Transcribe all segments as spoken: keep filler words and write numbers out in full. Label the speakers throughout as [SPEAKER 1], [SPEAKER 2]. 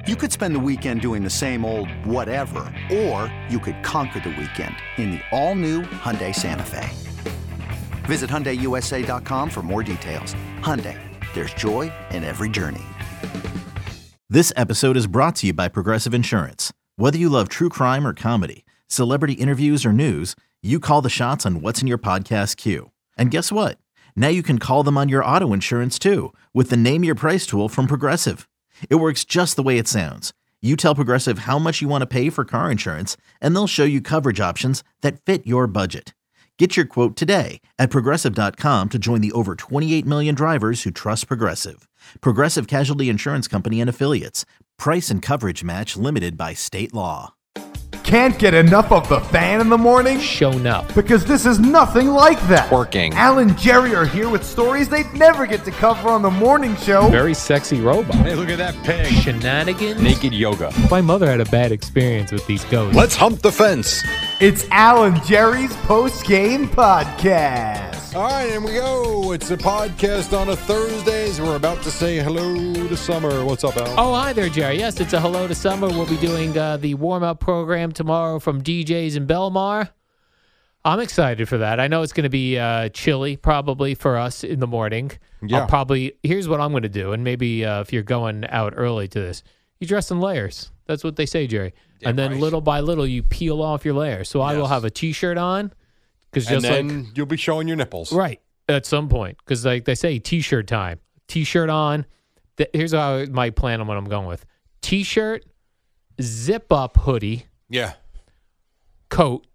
[SPEAKER 1] You could spend the weekend doing the same old whatever, or you could conquer the weekend in the all-new Hyundai Santa Fe. Visit Hyundai U S A dot com for more details. Hyundai, there's joy in every journey.
[SPEAKER 2] This episode is brought to you by Progressive Insurance. Whether you love true crime or comedy, celebrity interviews or news, you call the shots on what's in your podcast queue. And guess what? Now you can call them on your auto insurance too with the Name Your Price tool from Progressive. It works just the way it sounds. You tell Progressive how much you want to pay for car insurance, and they'll show you coverage options that fit your budget. Get your quote today at Progressive dot com to join the over twenty-eight million drivers who trust Progressive. Progressive Casualty Insurance Company and Affiliates. Price and coverage match limited by state law.
[SPEAKER 3] Can't get enough of the Fan in the morning?
[SPEAKER 4] Shown up.
[SPEAKER 3] Because this is nothing like that.
[SPEAKER 5] Working.
[SPEAKER 3] Al and Jerry are here with stories they'd never get to cover on the morning show.
[SPEAKER 4] Very sexy robot.
[SPEAKER 5] Hey, look at that pig.
[SPEAKER 4] Shenanigans.
[SPEAKER 5] Naked yoga.
[SPEAKER 4] My mother had a bad experience with these ghosts.
[SPEAKER 5] Let's hump the fence.
[SPEAKER 3] It's Al and Jerry's post-game podcast.
[SPEAKER 5] All right, and we go. It's a podcast on a Thursday. So we're about to say hello to summer. What's up, Al?
[SPEAKER 4] Oh, hi there, Jerry. Yes, it's a hello to summer. We'll be doing uh, the warm-up program tomorrow from D Js in Belmar. I'm excited for that. I know it's going to be uh, chilly probably for us in the morning.
[SPEAKER 5] Yeah.
[SPEAKER 4] I'll probably, here's what I'm going to do, and maybe uh, if you're going out early to this, you dress in layers. That's what they say, Jerry.
[SPEAKER 5] Damn
[SPEAKER 4] and then
[SPEAKER 5] right.
[SPEAKER 4] little by little, you peel off your layers. So I will
[SPEAKER 5] Yes.
[SPEAKER 4] have a T-shirt on. Cause
[SPEAKER 5] And
[SPEAKER 4] just
[SPEAKER 5] then
[SPEAKER 4] like,
[SPEAKER 5] you'll be showing your nipples.
[SPEAKER 4] right, at some point. Because like they say, T-shirt time. T-shirt on. Th- here's how I, my plan on what I'm going with. T-shirt, zip-up hoodie,
[SPEAKER 5] Yeah.
[SPEAKER 4] coat,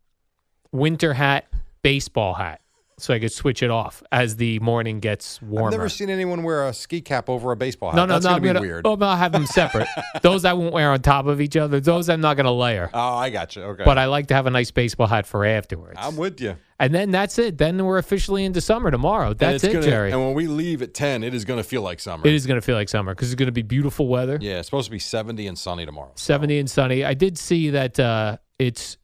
[SPEAKER 4] winter hat, baseball hat. So I could switch it off as the morning gets warmer.
[SPEAKER 5] I've never seen anyone wear a ski cap over a baseball hat.
[SPEAKER 4] no, no,
[SPEAKER 5] That's
[SPEAKER 4] no.
[SPEAKER 5] going
[SPEAKER 4] I'm
[SPEAKER 5] to be
[SPEAKER 4] gonna,
[SPEAKER 5] weird.
[SPEAKER 4] Oh, no, I'll have them separate. Those I won't wear on top of each other. Those I'm not going to layer.
[SPEAKER 5] Oh, I got you. Okay.
[SPEAKER 4] But I like to have a nice baseball hat for afterwards.
[SPEAKER 5] I'm with you.
[SPEAKER 4] And then that's it. Then we're officially into summer tomorrow.
[SPEAKER 5] And
[SPEAKER 4] That's
[SPEAKER 5] it's
[SPEAKER 4] it,
[SPEAKER 5] gonna,
[SPEAKER 4] Jerry.
[SPEAKER 5] And when we leave at ten, it is going to feel like summer.
[SPEAKER 4] It is going to feel like summer because it's going to be beautiful weather.
[SPEAKER 5] Yeah, it's supposed to be seventy and sunny tomorrow. so.
[SPEAKER 4] seventy and sunny. I did see that uh, it's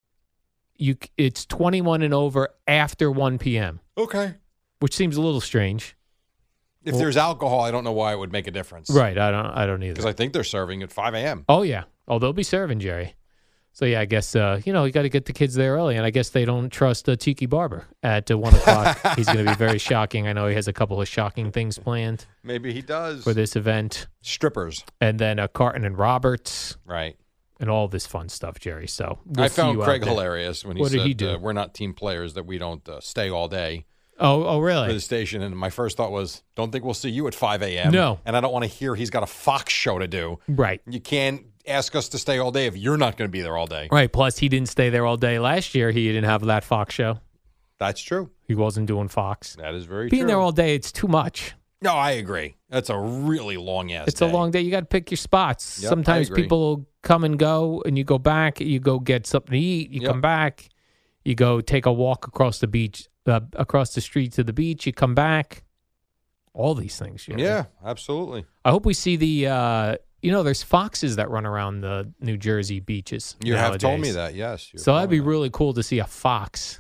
[SPEAKER 4] you. It's twenty-one and over after one p.m.,
[SPEAKER 5] Okay.
[SPEAKER 4] which seems a little strange.
[SPEAKER 5] If
[SPEAKER 4] Well-
[SPEAKER 5] there's alcohol, I don't know why it would make a difference.
[SPEAKER 4] Right. I don't. I don't either.
[SPEAKER 5] Because I think they're serving at five a.m.
[SPEAKER 4] Oh yeah. Oh, they'll be serving, Jerry. So yeah, I guess uh, you know you got to get the kids there early, and I guess they don't trust uh, Tiki Barber at uh, one o'clock. He's going to be very shocking. I know he has a couple of shocking things planned
[SPEAKER 5] Maybe he does.
[SPEAKER 4] for this event,
[SPEAKER 5] Strippers.
[SPEAKER 4] and then uh, Carton and Roberts,
[SPEAKER 5] Right.
[SPEAKER 4] and all this fun stuff, Jerry. So we'll
[SPEAKER 5] I
[SPEAKER 4] see
[SPEAKER 5] found
[SPEAKER 4] you out
[SPEAKER 5] Craig
[SPEAKER 4] there.
[SPEAKER 5] hilarious when he
[SPEAKER 4] What
[SPEAKER 5] said,
[SPEAKER 4] did he do?
[SPEAKER 5] Uh, we're not team players, that we don't uh, stay all day
[SPEAKER 4] Oh, oh,
[SPEAKER 5] for
[SPEAKER 4] really?
[SPEAKER 5] the station. And my first thought was, don't think we'll see you at five a.m.
[SPEAKER 4] No.
[SPEAKER 5] And I don't want to hear he's got a Fox show to do.
[SPEAKER 4] Right.
[SPEAKER 5] You can't ask us to stay all day if you're not going to be there all day.
[SPEAKER 4] Right. Plus, he didn't stay there all day last year. He didn't have that Fox show.
[SPEAKER 5] That's true.
[SPEAKER 4] He wasn't doing Fox.
[SPEAKER 5] That is very
[SPEAKER 4] Being
[SPEAKER 5] true.
[SPEAKER 4] there all day, it's too much.
[SPEAKER 5] No, I agree. That's a really long ass
[SPEAKER 4] It's a long day. You got to pick your spots.
[SPEAKER 5] Yep, I
[SPEAKER 4] Sometimes
[SPEAKER 5] agree.
[SPEAKER 4] people will come and go, and you go back. You go get something to eat. You
[SPEAKER 5] Yep.
[SPEAKER 4] come back. You go take a walk across the beach, uh, across the street to the beach. You come back. All these things. You know?
[SPEAKER 5] Yeah, absolutely.
[SPEAKER 4] I hope we see the. Uh, you know, there's foxes that run around the New Jersey beaches.
[SPEAKER 5] You have told me
[SPEAKER 4] nowadays.
[SPEAKER 5] that, yes. You have
[SPEAKER 4] So
[SPEAKER 5] told
[SPEAKER 4] that'd
[SPEAKER 5] me
[SPEAKER 4] be
[SPEAKER 5] that.
[SPEAKER 4] really cool to see a fox.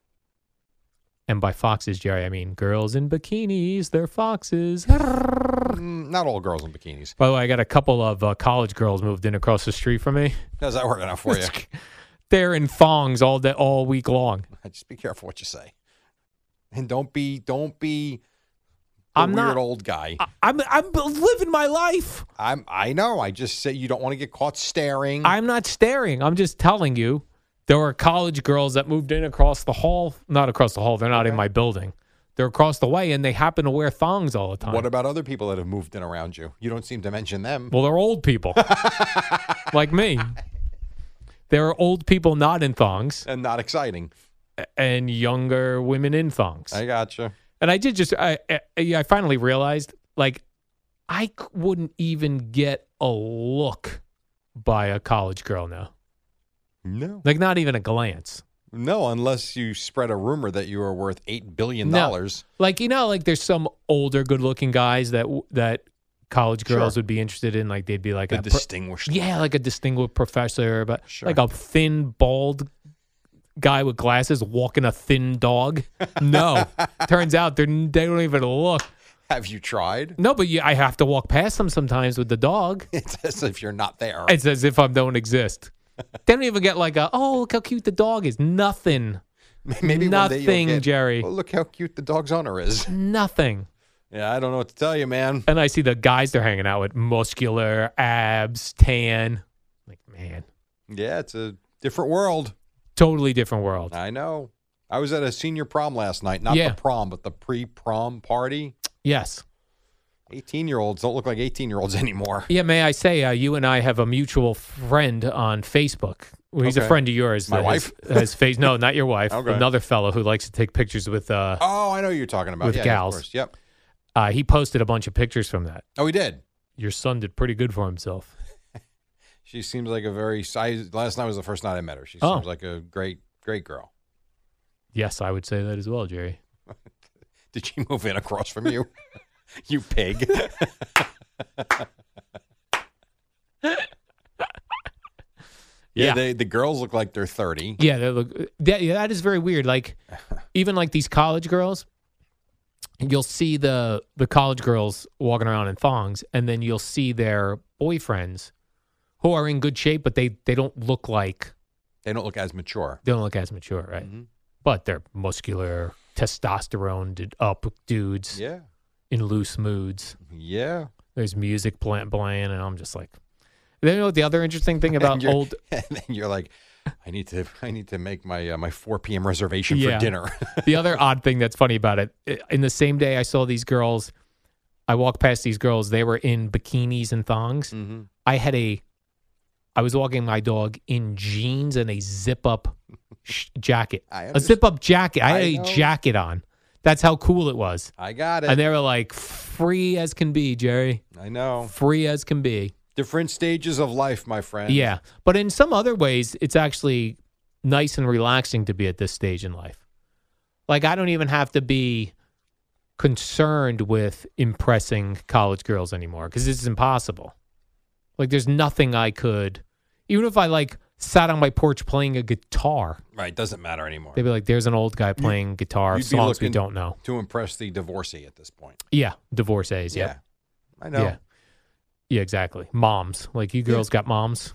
[SPEAKER 4] And by foxes, Jerry, I mean girls in bikinis. They're foxes.
[SPEAKER 5] Mm, Not all girls in bikinis.
[SPEAKER 4] By the way, I got a couple of uh, college girls moved in across the street from me.
[SPEAKER 5] How's that working out for you?
[SPEAKER 4] They're in thongs all day, all week long.
[SPEAKER 5] Just be careful what you say, and don't be don't be the
[SPEAKER 4] I'm
[SPEAKER 5] weird
[SPEAKER 4] not-
[SPEAKER 5] old guy.
[SPEAKER 4] I, I'm I'm living my life.
[SPEAKER 5] I'm I know. I just say you don't want to get caught staring.
[SPEAKER 4] I'm not staring. I'm just telling you. There were college girls that moved in across the hall. Not across the hall. They're not in my building. They're across the way, and they happen to wear thongs all the time.
[SPEAKER 5] What about other people that have moved in around you? You don't seem to mention them.
[SPEAKER 4] Well, they're old people, like me. There are old people not in thongs,
[SPEAKER 5] And not exciting.
[SPEAKER 4] and younger women in thongs.
[SPEAKER 5] I gotcha.
[SPEAKER 4] And I did just, I, I, I finally realized, like, I c- wouldn't even get a look by a college girl now.
[SPEAKER 5] No.
[SPEAKER 4] Like, not even a glance.
[SPEAKER 5] No, unless you spread a rumor that you are worth eight billion
[SPEAKER 4] No.
[SPEAKER 5] dollars.
[SPEAKER 4] Like, you know, like there's some older, good-looking guys that w- that college girls
[SPEAKER 5] Sure.
[SPEAKER 4] would be interested in. Like, they'd be like
[SPEAKER 5] The
[SPEAKER 4] a pro-
[SPEAKER 5] distinguished.
[SPEAKER 4] yeah, like a distinguished professor, but
[SPEAKER 5] Sure.
[SPEAKER 4] like a thin, bald guy with glasses walking a thin dog. No, turns out they're they don't even look.
[SPEAKER 5] Have you tried?
[SPEAKER 4] No, but you, I have to walk past them sometimes with the dog.
[SPEAKER 5] It's as if you're not there.
[SPEAKER 4] It's as if I don't exist. They don't even get like a, oh, look how cute the dog is. Nothing.
[SPEAKER 5] Maybe one day you'll
[SPEAKER 4] Nothing,
[SPEAKER 5] get,
[SPEAKER 4] Jerry.
[SPEAKER 5] "Well, look how cute the dog's owner is."
[SPEAKER 4] Nothing.
[SPEAKER 5] Yeah, I don't know what to tell you, man.
[SPEAKER 4] And I see the guys they're hanging out with, muscular, abs, tan. Like, man,
[SPEAKER 5] Yeah, it's a different world.
[SPEAKER 4] totally different world.
[SPEAKER 5] I know. I was at a senior prom last night. Not
[SPEAKER 4] Yeah.
[SPEAKER 5] the prom, but the pre-prom party.
[SPEAKER 4] Yes.
[SPEAKER 5] eighteen-year-olds don't look like eighteen-year-olds anymore.
[SPEAKER 4] Yeah, may I say, uh, you and I have a mutual friend on Facebook. Well, he's
[SPEAKER 5] Okay.
[SPEAKER 4] a friend of yours.
[SPEAKER 5] My
[SPEAKER 4] that
[SPEAKER 5] wife?
[SPEAKER 4] Has, has face, no, not your wife.
[SPEAKER 5] Okay.
[SPEAKER 4] Another fellow who likes to take pictures with. Uh,
[SPEAKER 5] Oh, I know who you're talking about.
[SPEAKER 4] With
[SPEAKER 5] yeah,
[SPEAKER 4] gals.
[SPEAKER 5] Of course. Yep.
[SPEAKER 4] uh, he posted a bunch of pictures from that.
[SPEAKER 5] Oh, he did.
[SPEAKER 4] Your son did pretty good for himself.
[SPEAKER 5] She seems like a very. I, last night was the first night I met her. She
[SPEAKER 4] Oh.
[SPEAKER 5] seems like a great, great girl.
[SPEAKER 4] Yes, I would say that as well, Jerry.
[SPEAKER 5] Did she move in across from you? You pig. Yeah,
[SPEAKER 4] Yeah.
[SPEAKER 5] They, the girls look like they're thirty.
[SPEAKER 4] Yeah, they look. That, yeah, that is very weird. Like, even like these college girls, you'll see the the college girls walking around in thongs, and then you'll see their boyfriends who are in good shape, but they they don't look like
[SPEAKER 5] They don't look as mature.
[SPEAKER 4] they don't look as mature, right?
[SPEAKER 5] Mhm.
[SPEAKER 4] But they're muscular, testosterone up dudes
[SPEAKER 5] Yeah.
[SPEAKER 4] in loose moods.
[SPEAKER 5] Yeah.
[SPEAKER 4] There's music playing, playing, and I'm just like, you know what the other interesting thing about
[SPEAKER 5] And you're-
[SPEAKER 4] old.
[SPEAKER 5] And then you're like, I need to, I need to make my uh, my four p.m. reservation
[SPEAKER 4] Yeah.
[SPEAKER 5] for dinner.
[SPEAKER 4] The other odd thing that's funny about it, i- in the same day I saw these girls, I walked past these girls, they were in bikinis and thongs.
[SPEAKER 5] Mhm.
[SPEAKER 4] I had a, I was walking my dog in jeans and a zip up sh- jacket.
[SPEAKER 5] I
[SPEAKER 4] A
[SPEAKER 5] understand.
[SPEAKER 4] zip up jacket. I had
[SPEAKER 5] I
[SPEAKER 4] a
[SPEAKER 5] know.
[SPEAKER 4] jacket on. That's how cool it was.
[SPEAKER 5] I got it.
[SPEAKER 4] And they were like, free as can be, Jerry.
[SPEAKER 5] I know.
[SPEAKER 4] Free as can be.
[SPEAKER 5] Different stages of life, my friend.
[SPEAKER 4] Yeah. But in some other ways, it's actually nice and relaxing to be at this stage in life. Like, I don't even have to be concerned with impressing college girls anymore because this is impossible. Like, there's nothing I could, even if I like sat on my porch playing a guitar,
[SPEAKER 5] Right. Doesn't matter anymore.
[SPEAKER 4] they'd be like, there's an old guy playing guitar,
[SPEAKER 5] you'd be
[SPEAKER 4] songs we
[SPEAKER 5] looking-
[SPEAKER 4] don't know.
[SPEAKER 5] To impress the divorcee at this point.
[SPEAKER 4] Yeah. Divorcees. Yeah.
[SPEAKER 5] I know.
[SPEAKER 4] Yeah. Yeah, exactly. Moms. Like, you girls got moms?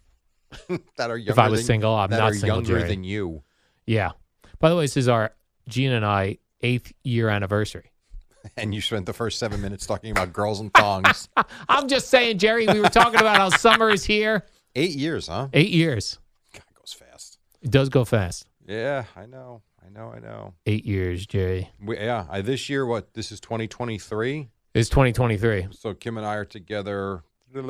[SPEAKER 5] that are younger
[SPEAKER 4] If I was
[SPEAKER 5] than,
[SPEAKER 4] single, I'm
[SPEAKER 5] that
[SPEAKER 4] not
[SPEAKER 5] are
[SPEAKER 4] single,
[SPEAKER 5] younger
[SPEAKER 4] Jerry.
[SPEAKER 5] than you.
[SPEAKER 4] Yeah. By the way, this is our Gina and I eighth year anniversary.
[SPEAKER 5] And you spent the first seven minutes talking about girls and thongs.
[SPEAKER 4] I'm just saying, Jerry, we were talking about how summer is here.
[SPEAKER 5] Eight years, huh?
[SPEAKER 4] Eight years.
[SPEAKER 5] God, it goes fast.
[SPEAKER 4] It does go fast.
[SPEAKER 5] Yeah, I know. I know. I know.
[SPEAKER 4] Eight years, Jerry.
[SPEAKER 5] We, yeah, I, this year, what? This is twenty twenty-three.
[SPEAKER 4] It's twenty twenty-three.
[SPEAKER 5] So Kim and I are together.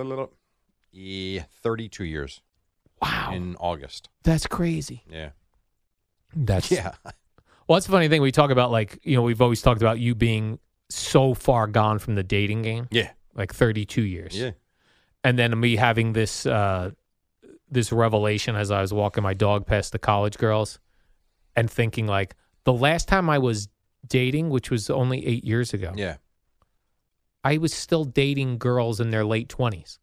[SPEAKER 5] Yeah, thirty-two years
[SPEAKER 4] Wow.
[SPEAKER 5] in August.
[SPEAKER 4] That's crazy.
[SPEAKER 5] Yeah.
[SPEAKER 4] That's
[SPEAKER 5] Yeah.
[SPEAKER 4] Well, that's the funny thing. We talk about, like, you know, we've always talked about you being so far gone from the dating game,
[SPEAKER 5] Yeah.
[SPEAKER 4] like thirty-two years.
[SPEAKER 5] Yeah.
[SPEAKER 4] And then me having this uh, this revelation as I was walking my dog past the college girls and thinking, like, the last time I was dating, which was only eight years ago,
[SPEAKER 5] Yeah.
[SPEAKER 4] I was still dating girls in their late twenties.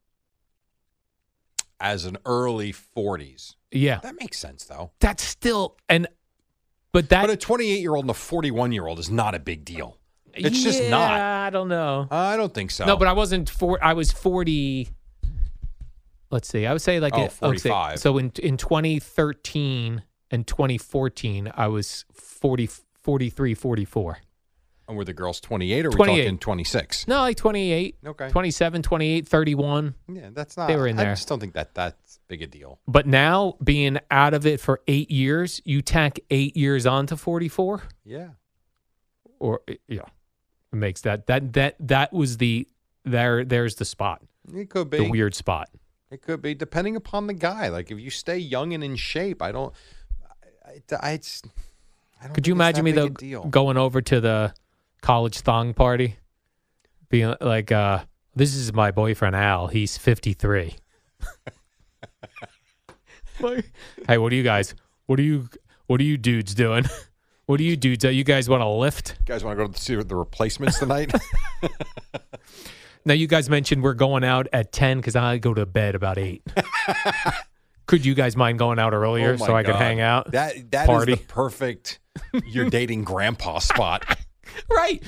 [SPEAKER 5] As an early forties.
[SPEAKER 4] Yeah.
[SPEAKER 5] That makes sense, though.
[SPEAKER 4] That's still, and, but that,
[SPEAKER 5] But a twenty-eight-year-old and a forty-one-year-old is not a big deal. It's just
[SPEAKER 4] yeah,
[SPEAKER 5] not.
[SPEAKER 4] I don't know.
[SPEAKER 5] I don't think so.
[SPEAKER 4] No, but I wasn't for. I was forty. Let's see. I would say like
[SPEAKER 5] Oh,
[SPEAKER 4] a- I would say-
[SPEAKER 5] forty-five.
[SPEAKER 4] So in in twenty thirteen and twenty fourteen, I was forty, forty-three, forty-four.
[SPEAKER 5] And were the girls twenty-eight or are we
[SPEAKER 4] twenty-eight.
[SPEAKER 5] talking twenty-six?
[SPEAKER 4] No, like twenty-eight,
[SPEAKER 5] Okay.
[SPEAKER 4] twenty-seven, twenty-eight, thirty-one.
[SPEAKER 5] Yeah, that's not.
[SPEAKER 4] They were in
[SPEAKER 5] I
[SPEAKER 4] there.
[SPEAKER 5] just don't think that that's big a deal.
[SPEAKER 4] But now being out of it for eight years, you tack eight years on to forty-four,
[SPEAKER 5] Yeah.
[SPEAKER 4] or yeah, it makes that that that that was the there. There's the spot,
[SPEAKER 5] It could be.
[SPEAKER 4] the weird spot.
[SPEAKER 5] It could be, depending upon the guy. Like, if you stay young and in shape, I don't. I, I, it's, I don't
[SPEAKER 4] Could
[SPEAKER 5] think
[SPEAKER 4] you
[SPEAKER 5] it's
[SPEAKER 4] imagine
[SPEAKER 5] that
[SPEAKER 4] me
[SPEAKER 5] big a
[SPEAKER 4] though
[SPEAKER 5] deal.
[SPEAKER 4] going over to the college thong party, being like, uh, "This is my boyfriend Al. He's fifty-three." Like, hey, what are you guys? What are you? What are you dudes doing? What are you dudes? You guys want to lift?
[SPEAKER 5] You guys want to go to see the replacements tonight?
[SPEAKER 4] Now you guys mentioned we're going out at ten because I go to bed about eight. Could you guys mind going out earlier
[SPEAKER 5] Oh my
[SPEAKER 4] so I could
[SPEAKER 5] God.
[SPEAKER 4] hang out?
[SPEAKER 5] That that is
[SPEAKER 4] Party.
[SPEAKER 5] the perfect you're dating grandpa spot.
[SPEAKER 4] Right.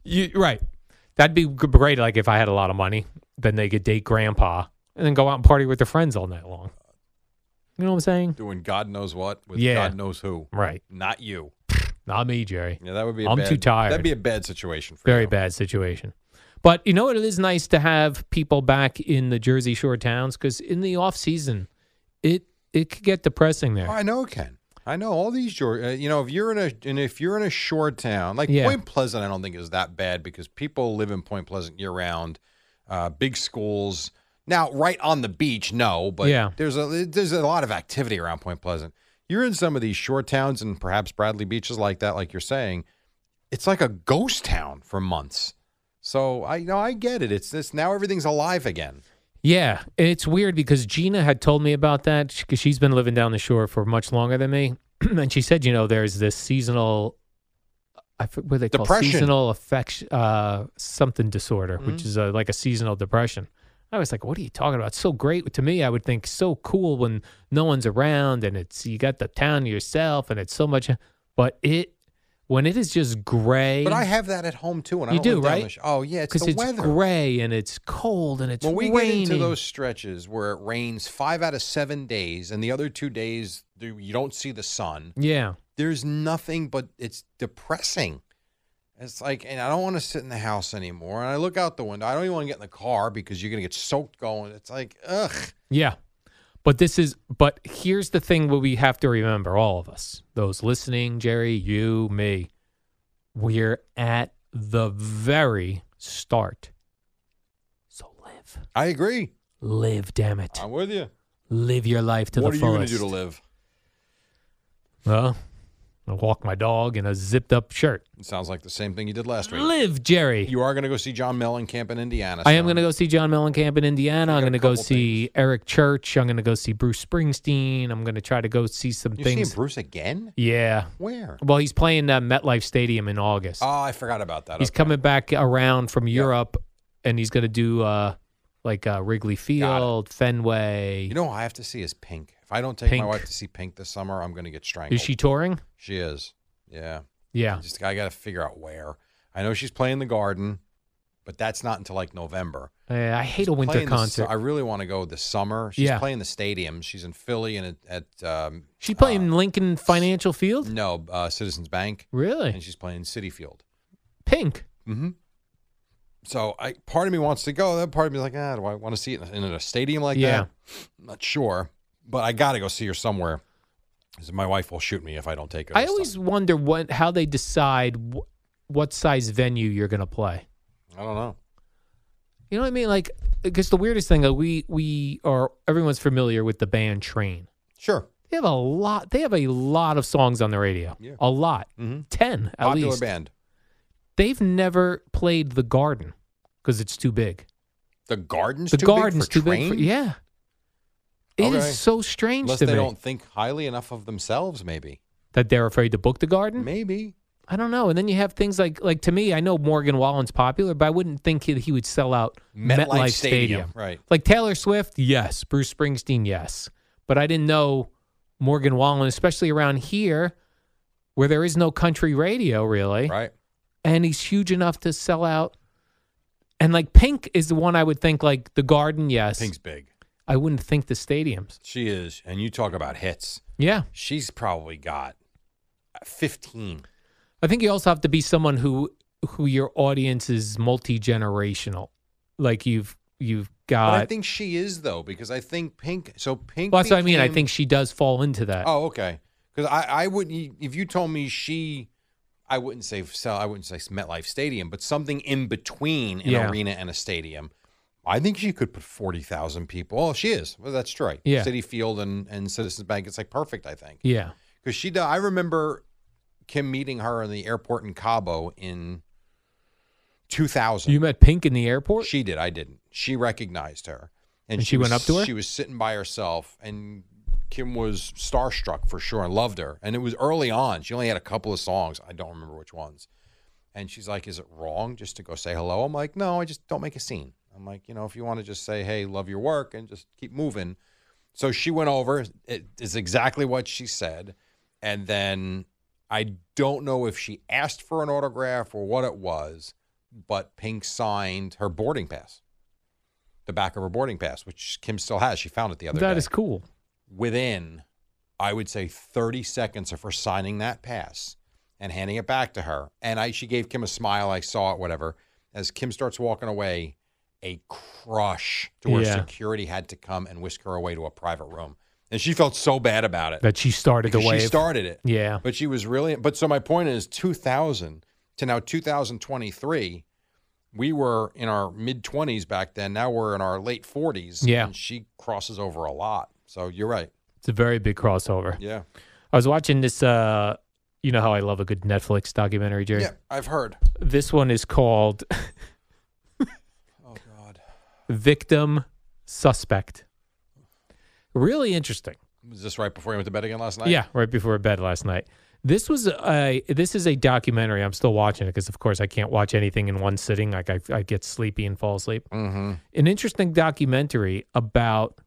[SPEAKER 4] You, right. That'd be g- great. Like if I had a lot of money, then they could date grandpa and then go out and party with their friends all night long. You know what I'm saying?
[SPEAKER 5] Doing God knows what with
[SPEAKER 4] Yeah.
[SPEAKER 5] God knows who.
[SPEAKER 4] Right.
[SPEAKER 5] Not you.
[SPEAKER 4] Not me, Jerry.
[SPEAKER 5] Yeah, that would be a
[SPEAKER 4] I'm
[SPEAKER 5] bad,
[SPEAKER 4] too tired.
[SPEAKER 5] That'd be a bad situation for
[SPEAKER 4] Very
[SPEAKER 5] you.
[SPEAKER 4] bad situation. But you know what? It is nice to have people back in the Jersey Shore towns because in the off season, it it could get depressing there.
[SPEAKER 5] Oh, I know it can. I know all these Georgia. Uh, you know, if you're in a and if you're in a shore town like
[SPEAKER 4] Yeah.
[SPEAKER 5] Point Pleasant, I don't think is that bad because people live in Point Pleasant year round. Uh, big schools. Now, right on the beach, no, but
[SPEAKER 4] Yeah.
[SPEAKER 5] there's a there's a lot of activity around Point Pleasant. You're in some of these shore towns and perhaps Bradley Beach is like that, like you're saying. It's like a ghost town for months. So I you know I get it. It's this now everything's alive again.
[SPEAKER 4] Yeah, it's weird because Gina had told me about that because she's been living down the shore for much longer than me, and she said, you know, there's this seasonal, I f- what they call
[SPEAKER 5] Depression.
[SPEAKER 4] seasonal affection, uh, something disorder, which is uh like a seasonal depression. I was like, what are you talking about? It's so great to me. I would think so cool when no one's around and it's you got the town to yourself and it's so much, but it when it is just gray.
[SPEAKER 5] But I have that at home too, and I
[SPEAKER 4] You
[SPEAKER 5] don't
[SPEAKER 4] do,
[SPEAKER 5] live down
[SPEAKER 4] right?
[SPEAKER 5] the sh- Oh yeah, it's
[SPEAKER 4] because
[SPEAKER 5] the
[SPEAKER 4] it's
[SPEAKER 5] weather.
[SPEAKER 4] gray and it's cold and it's
[SPEAKER 5] When we
[SPEAKER 4] raining.
[SPEAKER 5] get into those stretches where it rains five out of seven days, and the other two days do- you don't see the sun,
[SPEAKER 4] yeah.
[SPEAKER 5] there's nothing but it's depressing. It's like, and I don't want to sit in the house anymore. And I look out the window. I don't even want to get in the car because you're going to get soaked going. It's like, ugh.
[SPEAKER 4] Yeah. But this is, but here's the thing what we have to remember, all of us, those listening, Jerry, you, me, we're at the very start. So live.
[SPEAKER 5] I agree.
[SPEAKER 4] Live, damn it.
[SPEAKER 5] I'm with you.
[SPEAKER 4] Live your life to
[SPEAKER 5] what
[SPEAKER 4] the
[SPEAKER 5] are you going
[SPEAKER 4] fullest.
[SPEAKER 5] to do to live?
[SPEAKER 4] Well, I walk my dog in a zipped up shirt.
[SPEAKER 5] It sounds like the same thing you did last week.
[SPEAKER 4] Live, Jerry.
[SPEAKER 5] You are going to go see John Mellencamp in Indiana.
[SPEAKER 4] I am
[SPEAKER 5] son.
[SPEAKER 4] going to go see John Mellencamp in Indiana.
[SPEAKER 5] You
[SPEAKER 4] I'm
[SPEAKER 5] got a
[SPEAKER 4] going to go
[SPEAKER 5] couple
[SPEAKER 4] see
[SPEAKER 5] things.
[SPEAKER 4] Eric Church. I'm going to go see Bruce Springsteen. I'm going to try to go see some
[SPEAKER 5] You're
[SPEAKER 4] things.
[SPEAKER 5] seeing Bruce again?
[SPEAKER 4] Yeah.
[SPEAKER 5] Where?
[SPEAKER 4] Well, he's playing uh, MetLife Stadium in August.
[SPEAKER 5] Oh, I forgot about that.
[SPEAKER 4] He's
[SPEAKER 5] Okay.
[SPEAKER 4] coming back around from Europe, and he's going to do uh, like uh, Wrigley Field, Fenway.
[SPEAKER 5] You know what I have to see is Pink. If I don't take
[SPEAKER 4] Pink.
[SPEAKER 5] my wife to see Pink this summer, I'm going to get strangled.
[SPEAKER 4] Is she touring?
[SPEAKER 5] She is. Yeah.
[SPEAKER 4] Yeah.
[SPEAKER 5] Just I got to figure out where. I know she's playing the Garden, but that's not until like November.
[SPEAKER 4] Uh, I hate
[SPEAKER 5] She's
[SPEAKER 4] a winter
[SPEAKER 5] playing the su-
[SPEAKER 4] concert.
[SPEAKER 5] I really want to go this summer. She's
[SPEAKER 4] Yeah.
[SPEAKER 5] playing the stadium. She's in Philly and at, at um,
[SPEAKER 4] she playing Lincoln Financial Field?
[SPEAKER 5] no uh, Citizens Bank,
[SPEAKER 4] Really?
[SPEAKER 5] and she's playing City Field.
[SPEAKER 4] Pink.
[SPEAKER 5] Mm-hmm. So I part of me wants to go. That part of me is like, ah, do I want to see it in, in a stadium like
[SPEAKER 4] Yeah.
[SPEAKER 5] that? I'm not sure, but I got to go see her somewhere. 'Cause my wife will shoot me if I don't take her.
[SPEAKER 4] I
[SPEAKER 5] this
[SPEAKER 4] always
[SPEAKER 5] time.
[SPEAKER 4] wonder what how they decide wh- what size venue you're going to play.
[SPEAKER 5] I don't know.
[SPEAKER 4] You know what I mean? Like, because the weirdest thing, uh, we we are everyone's familiar with the band Train.
[SPEAKER 5] Sure.
[SPEAKER 4] They have a lot. They have a lot of songs on the radio.
[SPEAKER 5] Yeah.
[SPEAKER 4] A lot.
[SPEAKER 5] Mhm.
[SPEAKER 4] Ten at
[SPEAKER 5] Popular
[SPEAKER 4] least.
[SPEAKER 5] band.
[SPEAKER 4] They've never played the Garden because it's too big.
[SPEAKER 5] The Garden's
[SPEAKER 4] The
[SPEAKER 5] too
[SPEAKER 4] Garden's
[SPEAKER 5] big for
[SPEAKER 4] too
[SPEAKER 5] Train?
[SPEAKER 4] big for yeah. It is
[SPEAKER 5] Okay.
[SPEAKER 4] so strange
[SPEAKER 5] Unless
[SPEAKER 4] to
[SPEAKER 5] they
[SPEAKER 4] me
[SPEAKER 5] don't think highly enough of themselves, maybe.
[SPEAKER 4] that they're afraid to book the Garden.
[SPEAKER 5] Maybe.
[SPEAKER 4] I don't know. And then you have things like like to me, I know Morgan Wallen's popular, but I wouldn't think he, he would sell out
[SPEAKER 5] MetLife
[SPEAKER 4] MetLife,
[SPEAKER 5] Stadium,
[SPEAKER 4] Stadium.
[SPEAKER 5] right.
[SPEAKER 4] Like Taylor Swift, yes. Bruce Springsteen, yes. But I didn't know Morgan Wallen, especially around here, where there is no country radio really,
[SPEAKER 5] Right.
[SPEAKER 4] and he's huge enough to sell out. And like Pink is the one I would think like the Garden, yes.
[SPEAKER 5] Pink's big.
[SPEAKER 4] I wouldn't think the stadiums.
[SPEAKER 5] She is. And you talk about hits.
[SPEAKER 4] Yeah.
[SPEAKER 5] She's probably got fifteen.
[SPEAKER 4] I think you also have to be someone who who your audience is multi-generational. Like you've you've got
[SPEAKER 5] But I think she is, though, because I think Pink. So Pink.
[SPEAKER 4] Well, that's what I mean. I
[SPEAKER 5] became-
[SPEAKER 4] think she does fall into that.
[SPEAKER 5] Oh, okay. Because I, I wouldn't. If you told me she, I wouldn't say sell. I wouldn't say MetLife Stadium, but something in between an
[SPEAKER 4] Yeah.
[SPEAKER 5] arena and a stadium. I think she could put forty thousand people. Oh, she is. Well, that's right.
[SPEAKER 4] Yeah.
[SPEAKER 5] City Field and and Citizens Bank. It's like perfect. I think
[SPEAKER 4] Yeah.
[SPEAKER 5] because she. do- I remember Kim meeting her in the airport in Cabo in two thousand.
[SPEAKER 4] You met Pink in the airport?
[SPEAKER 5] She did. I didn't. She recognized her,
[SPEAKER 4] And she went
[SPEAKER 5] was-
[SPEAKER 4] up to her?
[SPEAKER 5] She was sitting by herself, and Kim was starstruck for sure and loved her. And it was early on. She only had a couple of songs. I don't remember which ones. And she's like, "Is it wrong just to go say hello?" I'm like, "No, I just don't make a scene." I'm like, you know, if you want to just say, "Hey, love your work," and just keep moving. So she went over. It is exactly what she said, and then I don't know if she asked for an autograph or what it was, but Pink signed her boarding pass, the back of her boarding pass, which Kim still has. She found it the other day.
[SPEAKER 4] That is cool.
[SPEAKER 5] Within, I would say, thirty seconds of her signing that pass and handing it back to her, and I she gave Kim a smile. I saw it, whatever. As Kim starts walking away, a crush to where
[SPEAKER 4] Yeah.
[SPEAKER 5] security had to come and whisk her away to a private room. And she felt so bad about it.
[SPEAKER 4] That she started the
[SPEAKER 5] because
[SPEAKER 4] wave.
[SPEAKER 5] She started it.
[SPEAKER 4] Yeah.
[SPEAKER 5] But she was really, but so my point is two thousand to now two thousand twenty-three, we were in our mid twenties back then. Now we're in our late forties.
[SPEAKER 4] Yeah.
[SPEAKER 5] And she crosses over a lot. So you're right.
[SPEAKER 4] It's a very big crossover.
[SPEAKER 5] Yeah.
[SPEAKER 4] I was watching this, uh, you know how I love a good Netflix documentary, Jerry?
[SPEAKER 5] Yeah, I've heard.
[SPEAKER 4] This one is called
[SPEAKER 5] Oh, God.
[SPEAKER 4] Victim Suspect. Really interesting.
[SPEAKER 5] Was this right before you went to bed again last night?
[SPEAKER 4] Yeah, right before bed last night. This was a this is a documentary. I'm still watching it because, of course, I can't watch anything in one sitting. Like I, I get sleepy and fall asleep.
[SPEAKER 5] Mm-hmm.
[SPEAKER 4] An interesting documentary about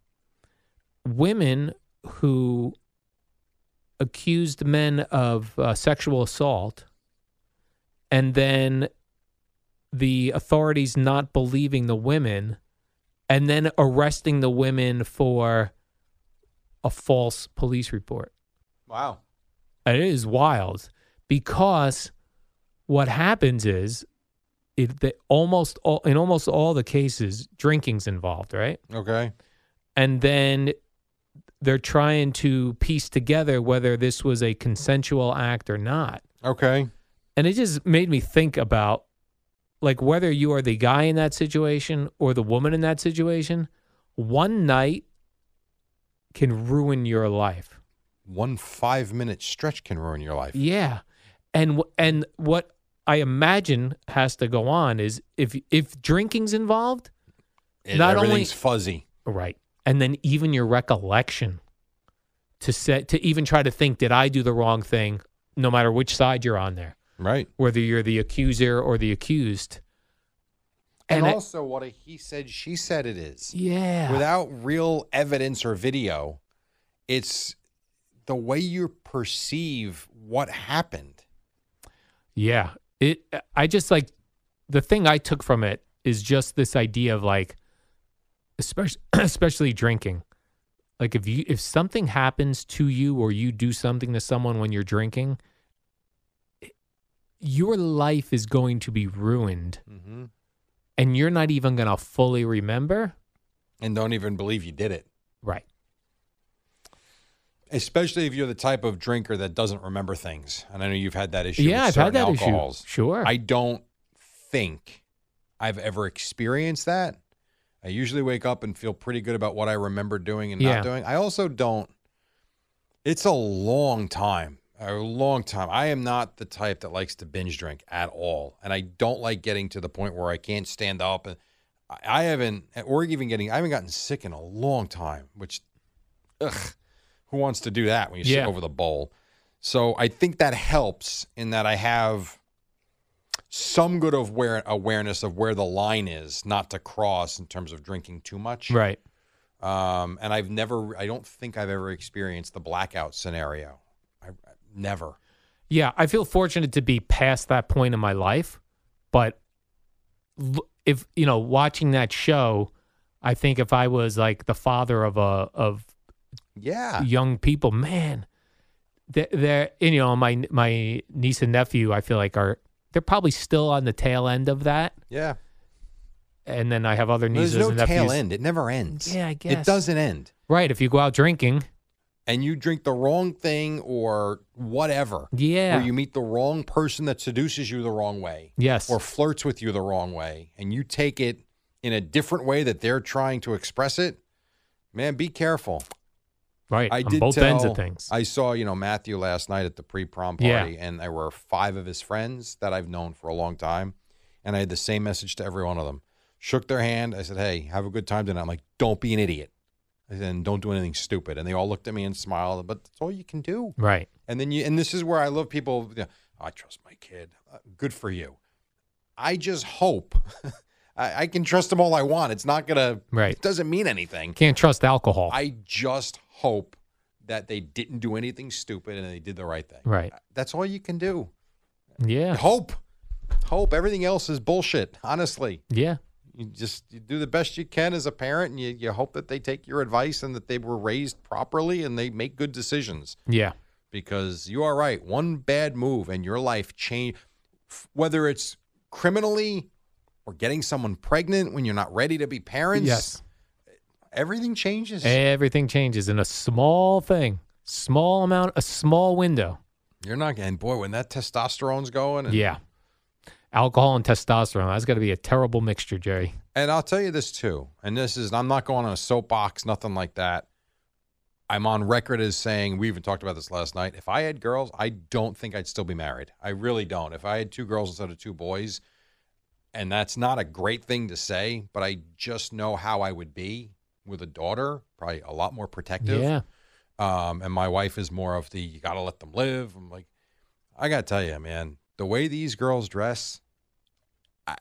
[SPEAKER 4] women who accused men of uh, sexual assault, and then the authorities not believing the women, and then arresting the women for a false police report.
[SPEAKER 5] Wow.
[SPEAKER 4] And it is wild because what happens is it, the, almost all, in almost all the cases, drinking's involved, right?
[SPEAKER 5] Okay.
[SPEAKER 4] And then they're trying to piece together whether this was a consensual act or not.
[SPEAKER 5] Okay.
[SPEAKER 4] And it just made me think about, like, whether you are the guy in that situation or the woman in that situation, one night can ruin your life.
[SPEAKER 5] One five minute stretch can ruin your life.
[SPEAKER 4] Yeah. And wh- and what I imagine has to go on is if if drinking's involved,
[SPEAKER 5] It-
[SPEAKER 4] not only-
[SPEAKER 5] everything's fuzzy.
[SPEAKER 4] right. And then even your recollection to set to even try to think, did I do the wrong thing, no matter which side you're on there,
[SPEAKER 5] Right.
[SPEAKER 4] whether you're the accuser or the accused.
[SPEAKER 5] And,
[SPEAKER 4] And I-
[SPEAKER 5] also what a he said, she said it is.
[SPEAKER 4] Yeah.
[SPEAKER 5] Without real evidence or video, it's the way you perceive what happened.
[SPEAKER 4] Yeah. It I just like the thing I took from it is just this idea of like especially especially drinking. Like if you if something happens to you or you do something to someone when you're drinking, your life is going to be ruined
[SPEAKER 5] Mm-hmm.
[SPEAKER 4] and you're not even going to fully remember.
[SPEAKER 5] And don't even believe you did it.
[SPEAKER 4] Right.
[SPEAKER 5] Especially if you're the type of drinker that doesn't remember things. And I know you've had that issue
[SPEAKER 4] Yeah,
[SPEAKER 5] with
[SPEAKER 4] I've
[SPEAKER 5] certain
[SPEAKER 4] had that
[SPEAKER 5] alcohols.
[SPEAKER 4] issue. Sure.
[SPEAKER 5] I don't think I've ever experienced that. I usually wake up and feel pretty good about what I remember doing and
[SPEAKER 4] Yeah.
[SPEAKER 5] not doing. I also don't. It's a long time, a long time. I am not the type that likes to binge drink at all. And I don't like getting to the point where I can't stand up. And I I haven't, or even getting, I haven't gotten sick in a long time, which, ugh, who wants to do that when you
[SPEAKER 4] Yeah.
[SPEAKER 5] sit over the bowl? So I think that helps in that I have some good of where, awareness of where the line is not to cross in terms of drinking too much.
[SPEAKER 4] Right.
[SPEAKER 5] Um, and I've never, I don't think I've ever experienced the blackout scenario. I never.
[SPEAKER 4] Yeah, I feel fortunate to be past that point in my life, but l- if you know, watching that show, I think if I was like the father of a of
[SPEAKER 5] Yeah.
[SPEAKER 4] young people, man, they're, they're you know my my niece and nephew, I feel like are they're probably still on the tail end of that,
[SPEAKER 5] Yeah.
[SPEAKER 4] and then I have other nieces
[SPEAKER 5] There's no
[SPEAKER 4] and nephews.
[SPEAKER 5] tail end. It never ends.
[SPEAKER 4] Yeah, I
[SPEAKER 5] It
[SPEAKER 4] guess.
[SPEAKER 5] doesn't end.
[SPEAKER 4] Right, if you go out drinking,
[SPEAKER 5] And you drink the wrong thing or whatever.
[SPEAKER 4] yeah,
[SPEAKER 5] Or you meet the wrong person that seduces you the wrong way.
[SPEAKER 4] yes,
[SPEAKER 5] Or flirts with you the wrong way. And you take it in a different way that they're trying to express it. Man, be careful.
[SPEAKER 4] right,
[SPEAKER 5] I
[SPEAKER 4] on
[SPEAKER 5] did
[SPEAKER 4] both
[SPEAKER 5] tell,
[SPEAKER 4] ends of things.
[SPEAKER 5] I saw, you know, Matthew last night at the pre-prom party,
[SPEAKER 4] Yeah.
[SPEAKER 5] and there were five of his friends that I've known for a long time, and I had the same message to every one of them. Shook their hand. I said, "Hey, have a good time tonight." I'm like, "Don't be an idiot." I said, "And don't do anything stupid." And they all looked at me and smiled. But that's all you can do.
[SPEAKER 4] Right.
[SPEAKER 5] And then you, and this is where I love people. You know, I trust my kid. Uh, good for you. I just hope. I, I can trust them all I want. It's not gonna.
[SPEAKER 4] Right.
[SPEAKER 5] It doesn't mean anything.
[SPEAKER 4] Can't trust alcohol.
[SPEAKER 5] I just hope that they didn't do anything stupid and they did the right thing.
[SPEAKER 4] Right.
[SPEAKER 5] That's all you can do.
[SPEAKER 4] Yeah.
[SPEAKER 5] Hope. hope. Everything else is bullshit, honestly.
[SPEAKER 4] Yeah.
[SPEAKER 5] You just you do the best you can as a parent, and you, you hope that they take your advice and that they were raised properly and they make good decisions.
[SPEAKER 4] Yeah.
[SPEAKER 5] Because you are right. One bad move and your life change, whether it's criminally or getting someone pregnant when you're not ready to be parents.
[SPEAKER 4] Yes.
[SPEAKER 5] Everything changes.
[SPEAKER 4] Everything changes in a small thing, small amount, a small window.
[SPEAKER 5] You're not getting, boy, when that testosterone's going. And,
[SPEAKER 4] Yeah. Alcohol and testosterone. That's got to be a terrible mixture, Jerry.
[SPEAKER 5] And I'll tell you this, too. And this is, I'm not going on a soapbox, nothing like that. I'm on record as saying, we even talked about this last night. If I had girls, I don't think I'd still be married. I really don't. If I had two girls instead of two boys, and that's not a great thing to say, but I just know how I would be with a daughter, probably a lot more protective.
[SPEAKER 4] Yeah.
[SPEAKER 5] Um, and my wife is more of the, you got to let them live. I'm like, I got to tell you, man, the way these girls dress, I,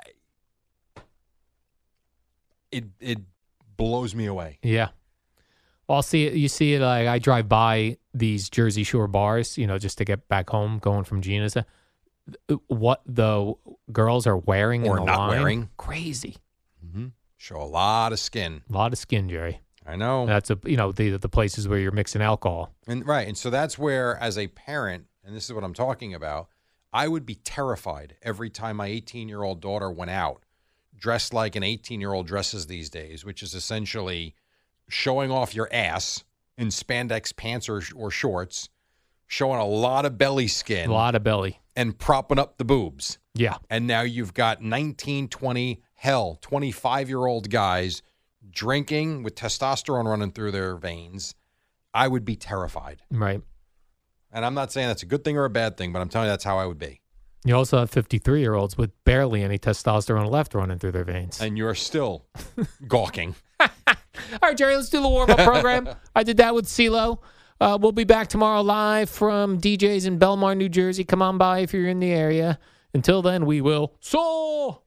[SPEAKER 5] it it blows me away.
[SPEAKER 4] Yeah. Well, I'll see it. You see it. Like I drive by these Jersey Shore bars, you know, just to get back home, going from Gina's. What the girls are wearing
[SPEAKER 5] Or
[SPEAKER 4] in the
[SPEAKER 5] not
[SPEAKER 4] line,
[SPEAKER 5] wearing.
[SPEAKER 4] crazy.
[SPEAKER 5] Mm-hmm. Show a lot of skin.
[SPEAKER 4] A lot of skin, Jerry.
[SPEAKER 5] I know.
[SPEAKER 4] That's a you know the the places where you're mixing alcohol.
[SPEAKER 5] And right. And so that's where, as a parent, and this is what I'm talking about, I would be terrified every time my eighteen-year-old daughter went out dressed like an eighteen-year-old dresses these days, which is essentially showing off your ass in spandex pants or, or shorts, showing a lot of belly skin.
[SPEAKER 4] A lot of belly.
[SPEAKER 5] And propping up the boobs.
[SPEAKER 4] Yeah.
[SPEAKER 5] And now you've got nineteen, twenty, hell, twenty-five-year-old guys drinking with testosterone running through their veins. I would be terrified.
[SPEAKER 4] Right.
[SPEAKER 5] And I'm not saying that's a good thing or a bad thing, but I'm telling you that's how I would be.
[SPEAKER 4] You also have fifty-three-year-olds with barely any testosterone left running through their veins.
[SPEAKER 5] And you're still gawking.
[SPEAKER 4] All right, Jerry, let's do the warm-up program. I did that with CeeLo. Uh, we'll be back tomorrow live from D J's in Belmar, New Jersey. Come on by if you're in the area. Until then, we will soar.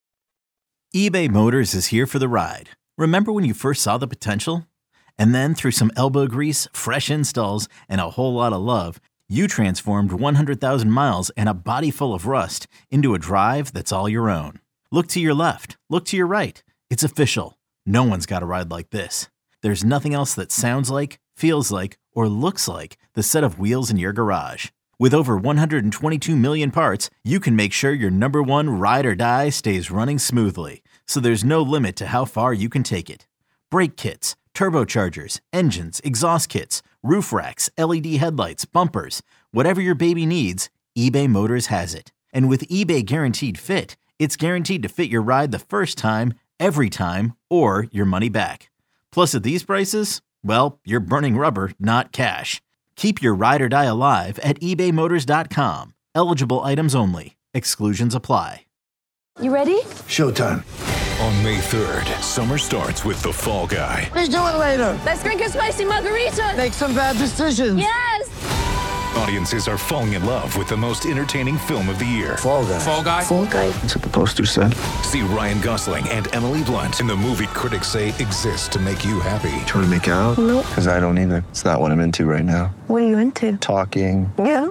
[SPEAKER 2] eBay Motors is here for the ride. Remember when you first saw the potential? And then through some elbow grease, fresh installs, and a whole lot of love, you transformed one hundred thousand miles and a body full of rust into a drive that's all your own. Look to your left. Look to your right. It's official. No one's got a ride like this. There's nothing else that sounds like, feels like, or looks like the set of wheels in your garage. With over one hundred twenty-two million parts, you can make sure your number one ride or die stays running smoothly. So there's no limit to how far you can take it. Brake kits, turbochargers, engines, exhaust kits, roof racks, L E D headlights, bumpers, whatever your baby needs, eBay Motors has it. And with eBay Guaranteed Fit, it's guaranteed to fit your ride the first time, every time, or your money back. Plus at these prices, well, you're burning rubber, not cash. Keep your ride or die alive at ebay motors dot com. Eligible items only. Exclusions apply.
[SPEAKER 6] You ready?
[SPEAKER 7] Showtime.
[SPEAKER 8] On May third, summer starts with The Fall Guy.
[SPEAKER 7] Let's do it later.
[SPEAKER 6] Let's drink a spicy margarita.
[SPEAKER 7] Make some bad decisions.
[SPEAKER 6] Yes!
[SPEAKER 8] Audiences are falling in love with the most entertaining film of the year.
[SPEAKER 7] Fall guy.
[SPEAKER 8] Fall Guy?
[SPEAKER 6] Fall guy.
[SPEAKER 7] That's what the poster said.
[SPEAKER 8] See Ryan Gosling and Emily Blunt in the movie critics say exists to make you happy.
[SPEAKER 7] Trying to make it out?
[SPEAKER 6] Nope.
[SPEAKER 7] Because I don't either. It's not what I'm into right now.
[SPEAKER 6] What are you into?
[SPEAKER 7] Talking.
[SPEAKER 6] Yeah.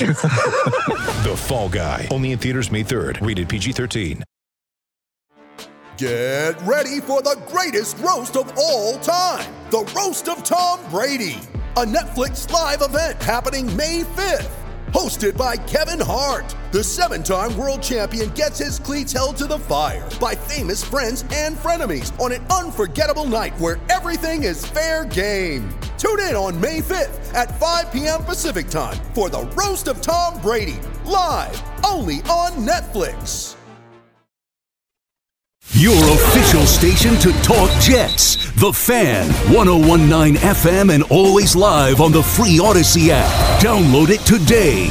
[SPEAKER 8] The Fall Guy. Only in theaters May third. Rated P G thirteen.
[SPEAKER 9] Get ready for the greatest roast of all time. The Roast of Tom Brady. A Netflix live event happening May fifth. Hosted by Kevin Hart. The seven-time world champion gets his cleats held to the fire by famous friends and frenemies on an unforgettable night where everything is fair game. Tune in on May fifth at five p.m. Pacific time for the Roast of Tom Brady. Live only on Netflix.
[SPEAKER 10] Your official station to talk Jets. The Fan, one oh one point nine F M and always live on the free Odyssey app. Download it today.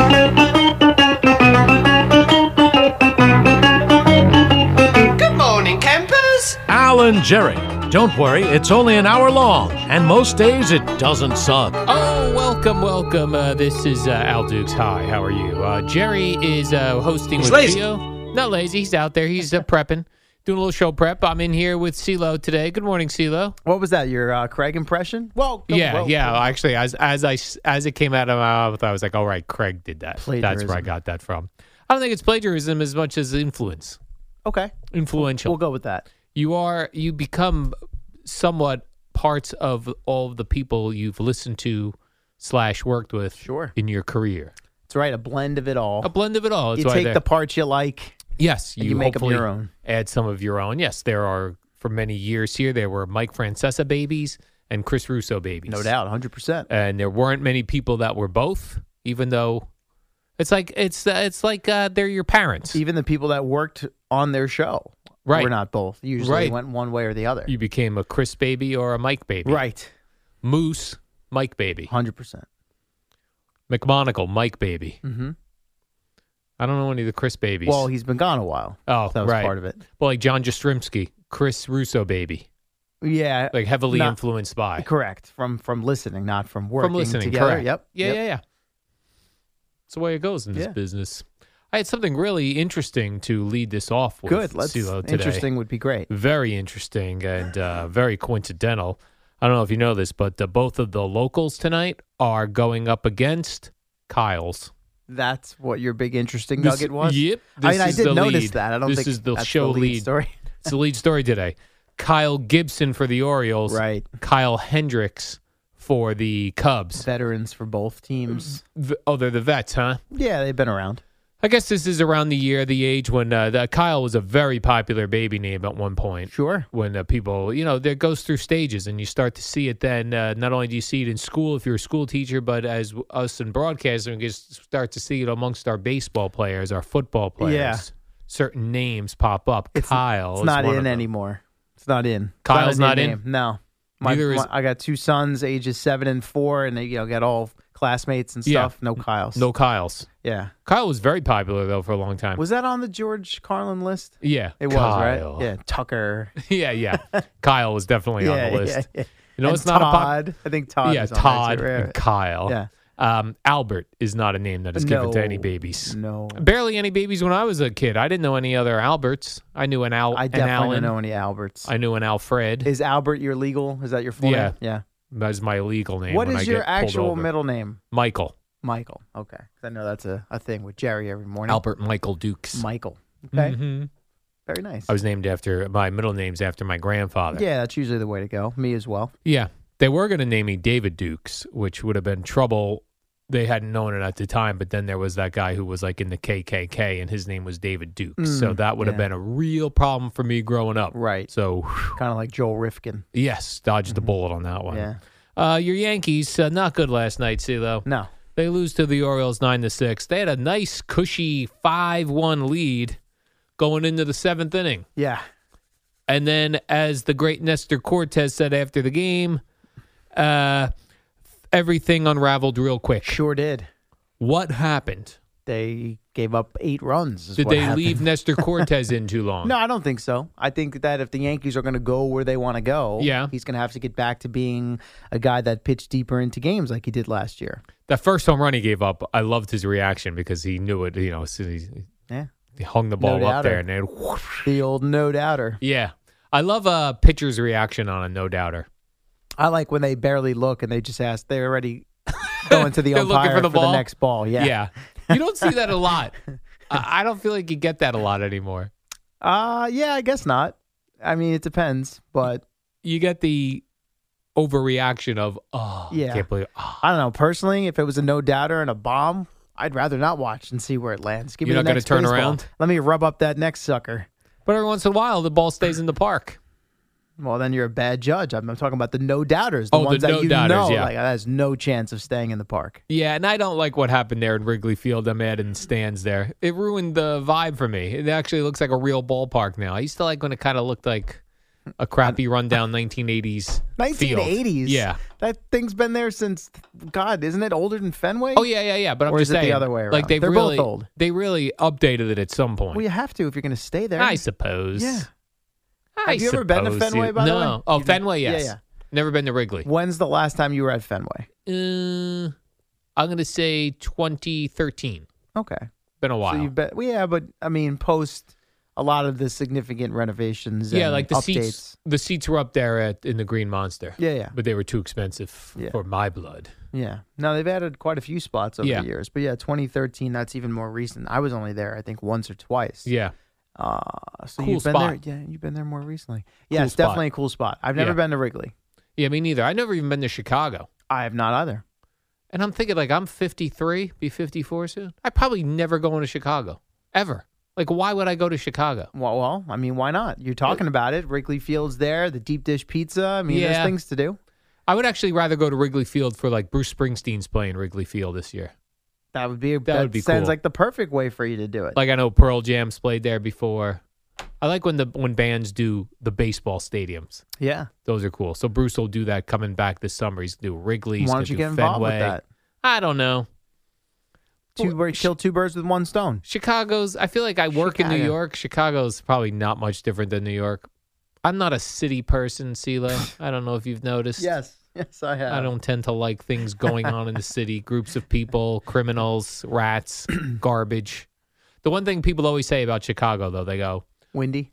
[SPEAKER 11] Good morning, campers.
[SPEAKER 12] Alan Jerry. Don't worry, it's only an hour long, and most days it doesn't suck.
[SPEAKER 4] Oh, welcome, welcome. Uh, this is uh, Al Dukes. Hi, how are you? Uh, Jerry is uh, hosting
[SPEAKER 11] He's
[SPEAKER 4] with
[SPEAKER 11] lazy.
[SPEAKER 4] Gio. Not lazy. He's out there. He's uh, prepping. Doing a little show prep. I'm in here with CeeLo today. Good morning, CeeLo.
[SPEAKER 3] What was that? Your uh, Craig impression? Well,
[SPEAKER 4] Yeah, yeah. Actually, as as I as it came out of my mouth, I was like, "All right, Craig did that. That's where I got that from." I don't think it's plagiarism as much as influence.
[SPEAKER 13] Okay.
[SPEAKER 4] Influential.
[SPEAKER 13] We'll go with that.
[SPEAKER 4] You are you become somewhat parts of all of the people you've listened to slash worked with
[SPEAKER 13] Sure.
[SPEAKER 4] in your career.
[SPEAKER 13] That's right. A blend of it all.
[SPEAKER 4] A blend of it all. That's
[SPEAKER 13] you
[SPEAKER 4] why
[SPEAKER 13] take
[SPEAKER 4] they're-
[SPEAKER 13] the parts you like.
[SPEAKER 4] Yes,
[SPEAKER 13] and
[SPEAKER 4] you,
[SPEAKER 13] you make 'em
[SPEAKER 4] hopefully
[SPEAKER 13] your own.
[SPEAKER 4] Add some of your own. Yes, there are for many years here. There were Mike Francesa babies and Chris Russo babies.
[SPEAKER 13] No doubt, one hundred percent.
[SPEAKER 4] And there weren't many people that were both, even though it's like it's uh, it's like uh, they're your parents.
[SPEAKER 13] Even the people that worked on their show
[SPEAKER 4] Right.
[SPEAKER 13] were not both. Usually
[SPEAKER 4] Right.
[SPEAKER 13] went one way or the other.
[SPEAKER 4] You became a Chris baby or a Mike baby.
[SPEAKER 13] Right.
[SPEAKER 4] Moose, Mike baby.
[SPEAKER 13] one hundred percent.
[SPEAKER 4] McMonagle, Mike baby.
[SPEAKER 13] Mm-hmm.
[SPEAKER 4] I don't know any of the Chris babies.
[SPEAKER 13] Well, he's been gone a while.
[SPEAKER 4] oh,
[SPEAKER 13] So that was
[SPEAKER 4] right.
[SPEAKER 13] part of it.
[SPEAKER 4] Well, like John Jastrzemski, Chris Russo baby.
[SPEAKER 13] Yeah.
[SPEAKER 4] Like heavily
[SPEAKER 13] not-
[SPEAKER 4] influenced by.
[SPEAKER 13] Correct. From from listening, not from working
[SPEAKER 4] From listening,
[SPEAKER 13] together.
[SPEAKER 4] correct.
[SPEAKER 13] Yep.
[SPEAKER 4] Yeah,
[SPEAKER 13] yep.
[SPEAKER 4] yeah, yeah. It's the way it goes in this
[SPEAKER 13] Yeah.
[SPEAKER 4] business. I had something really interesting to lead this off with.
[SPEAKER 13] Good. Let's.
[SPEAKER 4] CeeLo, today.
[SPEAKER 13] Interesting would be great.
[SPEAKER 4] Very interesting and uh, very coincidental. I don't know if you know this, but uh, both of the locals tonight are going up against Kyle's.
[SPEAKER 13] That's what your big interesting
[SPEAKER 4] This-
[SPEAKER 13] nugget was.
[SPEAKER 4] Yep.
[SPEAKER 13] I
[SPEAKER 4] This
[SPEAKER 13] mean, I
[SPEAKER 4] is
[SPEAKER 13] did
[SPEAKER 4] the
[SPEAKER 13] notice
[SPEAKER 4] lead.
[SPEAKER 13] that. I don't
[SPEAKER 4] this
[SPEAKER 13] think
[SPEAKER 4] is the
[SPEAKER 13] that's
[SPEAKER 4] show
[SPEAKER 13] the lead,
[SPEAKER 4] lead
[SPEAKER 13] story.
[SPEAKER 4] It's the lead story today. Kyle Gibson for the Orioles.
[SPEAKER 13] Right.
[SPEAKER 4] Kyle Hendricks for the Cubs.
[SPEAKER 13] Veterans for both teams.
[SPEAKER 4] V- Oh, they're the vets, huh?
[SPEAKER 13] Yeah, they've been around.
[SPEAKER 4] I guess this is around the year, the age when uh, the, Kyle was a very popular baby name at one point.
[SPEAKER 13] Sure.
[SPEAKER 4] When uh, people, you know, there goes through stages, and you start to see it. Then uh, not only do you see it in school if you're a school teacher, but as w- us in broadcasting, we just start to see it amongst our baseball players, our football players.
[SPEAKER 13] Yeah.
[SPEAKER 4] Certain names pop up.
[SPEAKER 13] It's,
[SPEAKER 4] Kyle.
[SPEAKER 13] It's
[SPEAKER 4] is
[SPEAKER 13] not
[SPEAKER 4] one of
[SPEAKER 13] in
[SPEAKER 4] them.
[SPEAKER 13] anymore. It's not in. It's
[SPEAKER 4] Kyle's
[SPEAKER 13] a
[SPEAKER 4] not
[SPEAKER 13] new
[SPEAKER 4] in?
[SPEAKER 13] name. No. My,
[SPEAKER 4] Neither is-
[SPEAKER 13] my- I got two sons, ages seven and four, and they you know got all classmates and
[SPEAKER 4] Yeah.
[SPEAKER 13] stuff. No Kyles.
[SPEAKER 4] No Kyles.
[SPEAKER 13] Yeah.
[SPEAKER 4] Kyle was very popular though for a long time.
[SPEAKER 13] Was that on the George Carlin list?
[SPEAKER 4] yeah,
[SPEAKER 13] It was,
[SPEAKER 4] Kyle.
[SPEAKER 13] right? Yeah. Tucker.
[SPEAKER 4] yeah, yeah. Kyle was definitely on
[SPEAKER 13] yeah,
[SPEAKER 4] the list.
[SPEAKER 13] yeah, yeah.
[SPEAKER 4] You know,
[SPEAKER 13] And
[SPEAKER 4] it's not a pop-
[SPEAKER 13] Todd. I think Todd.
[SPEAKER 4] yeah,
[SPEAKER 13] is on there,
[SPEAKER 4] Todd
[SPEAKER 13] too, right?
[SPEAKER 4] and Kyle.
[SPEAKER 13] Yeah.
[SPEAKER 4] Um, Albert is not a name that is given to any
[SPEAKER 13] No.
[SPEAKER 4] babies.
[SPEAKER 13] No.
[SPEAKER 4] Barely any babies when I was a kid. I didn't know any other Alberts. I knew an Al.
[SPEAKER 13] I
[SPEAKER 4] an
[SPEAKER 13] definitely
[SPEAKER 4] Alan.
[SPEAKER 13] don't know any Alberts.
[SPEAKER 4] I knew an Alfred.
[SPEAKER 13] Is Albert your legal? Is that your full
[SPEAKER 4] Yeah.
[SPEAKER 13] name? Yeah.
[SPEAKER 4] That is my legal name.
[SPEAKER 13] What
[SPEAKER 4] when
[SPEAKER 13] is
[SPEAKER 4] I
[SPEAKER 13] your
[SPEAKER 4] get pulled
[SPEAKER 13] actual
[SPEAKER 4] over.
[SPEAKER 13] middle name?
[SPEAKER 4] Michael.
[SPEAKER 13] Michael. Okay. 'Cause I know that's a, a thing with Jerry every morning.
[SPEAKER 4] Albert Michael Dukes.
[SPEAKER 13] Michael. Okay.
[SPEAKER 4] Mhm.
[SPEAKER 13] Very nice.
[SPEAKER 4] I was named after my middle name's after my grandfather.
[SPEAKER 13] Yeah, that's usually the way to go. Me as well.
[SPEAKER 4] Yeah. They were going to name me David Dukes, which would have been trouble. They hadn't known it at the time, but then there was that guy who was like in the K K K, and his name was David Dukes. so
[SPEAKER 13] Mm,
[SPEAKER 4] that would have
[SPEAKER 13] yeah.
[SPEAKER 4] been a real problem for me growing up.
[SPEAKER 13] Right.
[SPEAKER 4] So,
[SPEAKER 13] Kind of like Joel Rifkin.
[SPEAKER 4] yes, dodged the bullet on that one.
[SPEAKER 13] Yeah.
[SPEAKER 4] Uh, your Yankees, uh, not good last night, CeeLo.
[SPEAKER 13] No.
[SPEAKER 4] They lose to the Orioles nine to six. They had a nice, cushy five one lead going into the seventh inning.
[SPEAKER 13] Yeah.
[SPEAKER 4] And then, as the great Nestor Cortez said after the game, uh, everything unraveled real quick.
[SPEAKER 13] Sure did.
[SPEAKER 4] What happened?
[SPEAKER 13] They gave up eight runs. is
[SPEAKER 4] Did
[SPEAKER 13] what
[SPEAKER 4] they
[SPEAKER 13] happened.
[SPEAKER 4] leave Nestor Cortez in too long?
[SPEAKER 13] No, I don't think so. I think that if the Yankees are going to go where they want to go,
[SPEAKER 4] Yeah.
[SPEAKER 13] he's going to have to get back to being a guy that pitched deeper into games like he did last year.
[SPEAKER 4] That first home run he gave up, I loved his reaction because he knew it. You know, so he,
[SPEAKER 13] Yeah.
[SPEAKER 4] he hung the ball
[SPEAKER 13] No
[SPEAKER 4] up there,
[SPEAKER 13] doubter.
[SPEAKER 4] and then whoosh.
[SPEAKER 13] The old no doubter.
[SPEAKER 4] Yeah, I love a pitcher's reaction on a no doubter.
[SPEAKER 13] I like when they barely look and they just ask, they're already going to the
[SPEAKER 4] They're looking
[SPEAKER 13] umpire
[SPEAKER 4] for the ball?
[SPEAKER 13] next ball. Yeah.
[SPEAKER 4] Yeah, you don't see that a lot. I I don't feel like you get that a lot anymore.
[SPEAKER 13] Uh, yeah, I guess not. I mean, it depends, but
[SPEAKER 4] You get the overreaction of, oh,
[SPEAKER 13] Yeah.
[SPEAKER 4] I can't believe. Oh.
[SPEAKER 13] I don't know. Personally, if it was a no doubter and a bomb, I'd rather not watch and see where it lands. Give
[SPEAKER 4] You're
[SPEAKER 13] me
[SPEAKER 4] not
[SPEAKER 13] the
[SPEAKER 4] gonna
[SPEAKER 13] next
[SPEAKER 4] turn
[SPEAKER 13] baseball.
[SPEAKER 4] around?
[SPEAKER 13] Let me rub up that next sucker.
[SPEAKER 4] But every once in a while, the ball stays in the park.
[SPEAKER 13] Well, then you're a bad judge. I'm, I'm talking about the no doubters, the
[SPEAKER 4] Oh, the
[SPEAKER 13] ones that you
[SPEAKER 4] no-doubters,
[SPEAKER 13] know,
[SPEAKER 4] yeah.
[SPEAKER 13] like that has no chance of staying in the park.
[SPEAKER 4] Yeah, and I don't like what happened there in Wrigley Field. I'm mad in the stands there. It ruined the vibe for me. It actually looks like a real ballpark now. I used to like when it kind of looked like a crappy rundown nineteen eighties
[SPEAKER 13] nineteen eighties.
[SPEAKER 4] field. Yeah.
[SPEAKER 13] that thing's been there since God, isn't it older than Fenway?
[SPEAKER 4] Oh yeah, yeah, yeah. But I'm
[SPEAKER 13] Or
[SPEAKER 4] just
[SPEAKER 13] is it the
[SPEAKER 4] saying,
[SPEAKER 13] other way
[SPEAKER 4] like
[SPEAKER 13] around?
[SPEAKER 4] they
[SPEAKER 13] They're
[SPEAKER 4] really,
[SPEAKER 13] both old.
[SPEAKER 4] they really updated it at some point.
[SPEAKER 13] Well, you have to if you're going to stay there.
[SPEAKER 4] I suppose.
[SPEAKER 13] Yeah.
[SPEAKER 4] I
[SPEAKER 13] Have you ever been to
[SPEAKER 4] suppose
[SPEAKER 13] Fenway,
[SPEAKER 4] you-
[SPEAKER 13] by the
[SPEAKER 4] no.
[SPEAKER 13] way?
[SPEAKER 4] Oh,
[SPEAKER 13] You've-
[SPEAKER 4] Fenway,
[SPEAKER 13] yeah,
[SPEAKER 4] yes.
[SPEAKER 13] yeah.
[SPEAKER 4] Never been to Wrigley.
[SPEAKER 13] When's the last time you were at Fenway?
[SPEAKER 4] Uh, I'm gonna say twenty thirteen.
[SPEAKER 13] Okay.
[SPEAKER 4] Been a while.
[SPEAKER 13] So you've been, well, yeah, but I mean, post a lot of the significant renovations.
[SPEAKER 4] Yeah,
[SPEAKER 13] and
[SPEAKER 4] like the
[SPEAKER 13] updates.
[SPEAKER 4] seats. The seats were up there at in the Green Monster.
[SPEAKER 13] Yeah, yeah.
[SPEAKER 4] But they were too expensive
[SPEAKER 13] Yeah.
[SPEAKER 4] for my blood.
[SPEAKER 13] Yeah. No, they've added quite a few spots over
[SPEAKER 4] Yeah.
[SPEAKER 13] the years. But yeah, twenty thirteen, that's even more recent. I was only there, I think, once or twice.
[SPEAKER 4] Yeah.
[SPEAKER 13] Uh, so
[SPEAKER 4] Cool
[SPEAKER 13] you've been
[SPEAKER 4] spot.
[SPEAKER 13] there. Yeah, you've been there more recently. Yeah,
[SPEAKER 4] Cool
[SPEAKER 13] it's
[SPEAKER 4] spot.
[SPEAKER 13] definitely a cool spot. I've never
[SPEAKER 4] Yeah.
[SPEAKER 13] been to Wrigley.
[SPEAKER 4] Yeah, me neither. I've never even been to Chicago.
[SPEAKER 13] I have not either.
[SPEAKER 4] And I'm thinking, like, I'm fifty-three, be fifty-four soon. I probably never go into Chicago, ever. Like, why would I go to Chicago?
[SPEAKER 13] Well, well, I mean, why not? You're talking about it. Wrigley Field's there, the deep dish pizza. I mean,
[SPEAKER 4] Yeah.
[SPEAKER 13] there's things to do.
[SPEAKER 4] I would actually rather go to Wrigley Field for, like, Bruce Springsteen's playing Wrigley Field this year.
[SPEAKER 13] That would be that,
[SPEAKER 4] would be
[SPEAKER 13] sounds
[SPEAKER 4] cool.
[SPEAKER 13] like the perfect way for you to do it.
[SPEAKER 4] Like, I know Pearl Jam's played there before. I like when the when bands do the baseball stadiums.
[SPEAKER 13] Yeah.
[SPEAKER 4] Those are cool. So Bruce will do that coming back this summer. He's going to do Wrigley. He's
[SPEAKER 13] Why
[SPEAKER 4] gonna
[SPEAKER 13] don't you
[SPEAKER 4] do
[SPEAKER 13] get involved with
[SPEAKER 4] Fenway.
[SPEAKER 13] that?
[SPEAKER 4] I don't know.
[SPEAKER 13] Two birds, kill two birds with one stone.
[SPEAKER 4] Chicago's, I feel like I work in New
[SPEAKER 13] Chicago.
[SPEAKER 4] York. Chicago's probably not much different than New York. I'm not a city person, CeeLo. I don't know if you've noticed.
[SPEAKER 13] Yes. Yes, I have.
[SPEAKER 4] I don't tend to like things going on in the city. Groups of people, criminals, rats, garbage. The one thing people always say about Chicago, though, they go,
[SPEAKER 13] Windy.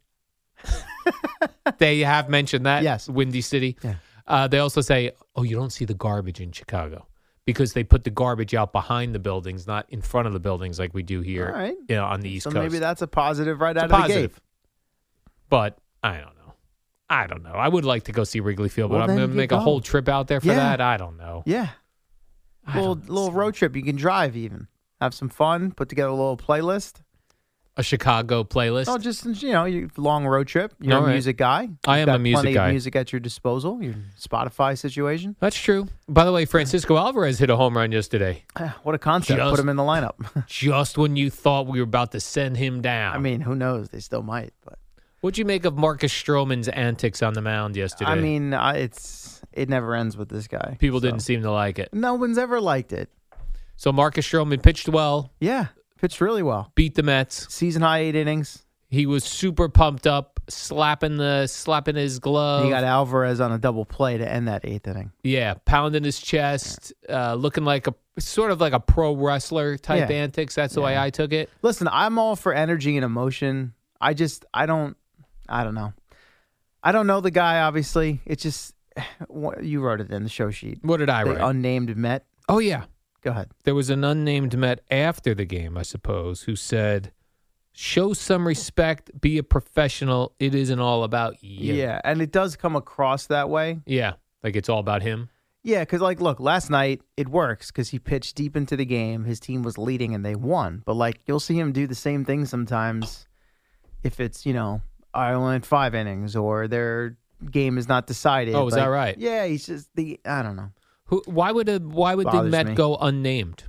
[SPEAKER 4] they have mentioned that.
[SPEAKER 13] Yes.
[SPEAKER 4] Windy City.
[SPEAKER 13] Yeah.
[SPEAKER 4] Uh, they also say, oh, you don't see the garbage in Chicago because they put the garbage out behind the buildings, not in front of the buildings like we do here
[SPEAKER 13] All right.
[SPEAKER 4] you know, on the East
[SPEAKER 13] So
[SPEAKER 4] Coast.
[SPEAKER 13] maybe that's a positive right
[SPEAKER 4] It's
[SPEAKER 13] out
[SPEAKER 4] a
[SPEAKER 13] of the gate.
[SPEAKER 4] positive. But I don't know. I don't know. I would like to go see Wrigley Field, but
[SPEAKER 13] Well,
[SPEAKER 4] I'm
[SPEAKER 13] then
[SPEAKER 4] going to
[SPEAKER 13] you
[SPEAKER 4] make a
[SPEAKER 13] go.
[SPEAKER 4] whole trip out there for
[SPEAKER 13] Yeah.
[SPEAKER 4] that. I don't know.
[SPEAKER 13] Yeah.
[SPEAKER 4] I
[SPEAKER 13] Little
[SPEAKER 4] don't
[SPEAKER 13] little road trip. You can drive even. Have some fun. Put together a little playlist.
[SPEAKER 4] A Chicago playlist.
[SPEAKER 13] Oh, just you know, you long road trip. You're
[SPEAKER 4] All
[SPEAKER 13] a
[SPEAKER 4] right.
[SPEAKER 13] music guy.
[SPEAKER 4] I
[SPEAKER 13] You've
[SPEAKER 4] am a
[SPEAKER 13] got
[SPEAKER 4] music
[SPEAKER 13] plenty
[SPEAKER 4] guy.
[SPEAKER 13] Of music at your disposal. Your Spotify situation.
[SPEAKER 4] That's true. By the way, Francisco Alvarez hit a home run yesterday.
[SPEAKER 13] What a concept.
[SPEAKER 4] Just-
[SPEAKER 13] Put him in the lineup.
[SPEAKER 4] Just when you thought we were about to send him down.
[SPEAKER 13] I mean, who knows? They still might. But
[SPEAKER 4] What'd you make of Marcus Stroman's antics on the mound yesterday?
[SPEAKER 13] I mean, I, it's it never ends with this guy.
[SPEAKER 4] people
[SPEAKER 13] so.
[SPEAKER 4] didn't seem to like it.
[SPEAKER 13] No one's ever liked it.
[SPEAKER 4] So Marcus Stroman pitched well,
[SPEAKER 13] Yeah, pitched really well.
[SPEAKER 4] beat the Mets.
[SPEAKER 13] Season high eight innings.
[SPEAKER 4] He was super pumped up, slapping the slapping his glove.
[SPEAKER 13] He got Alvarez on a double play to end that eighth inning.
[SPEAKER 4] Yeah, pounding his chest, uh, looking like a sort of like a pro wrestler type
[SPEAKER 13] Yeah.
[SPEAKER 4] antics. That's the way I took it.
[SPEAKER 13] Listen, I'm all for energy and emotion. I just, I don't, I don't know. I don't know the guy, obviously. It's just, what- you wrote it in the show sheet.
[SPEAKER 4] What did I
[SPEAKER 13] The
[SPEAKER 4] write?
[SPEAKER 13] unnamed Met.
[SPEAKER 4] oh yeah,
[SPEAKER 13] Go ahead.
[SPEAKER 4] there was an unnamed Met after the game, I suppose, who said, "Show some respect, be a professional. It isn't all about you."
[SPEAKER 13] Yeah, and it does come across that way.
[SPEAKER 4] yeah, like it's all about him.
[SPEAKER 13] Yeah, because, like, look, last night it works because he pitched deep into the game. His team was leading and they won. But, like, you'll see him do the same thing sometimes if it's, you know, I only had five innings or their game is not decided.
[SPEAKER 4] Oh, is
[SPEAKER 13] Like,
[SPEAKER 4] that right?
[SPEAKER 13] Yeah, he's just the, I don't know.
[SPEAKER 4] Who? Why would a Why would the
[SPEAKER 13] Bothers
[SPEAKER 4] Met
[SPEAKER 13] me.
[SPEAKER 4] go unnamed?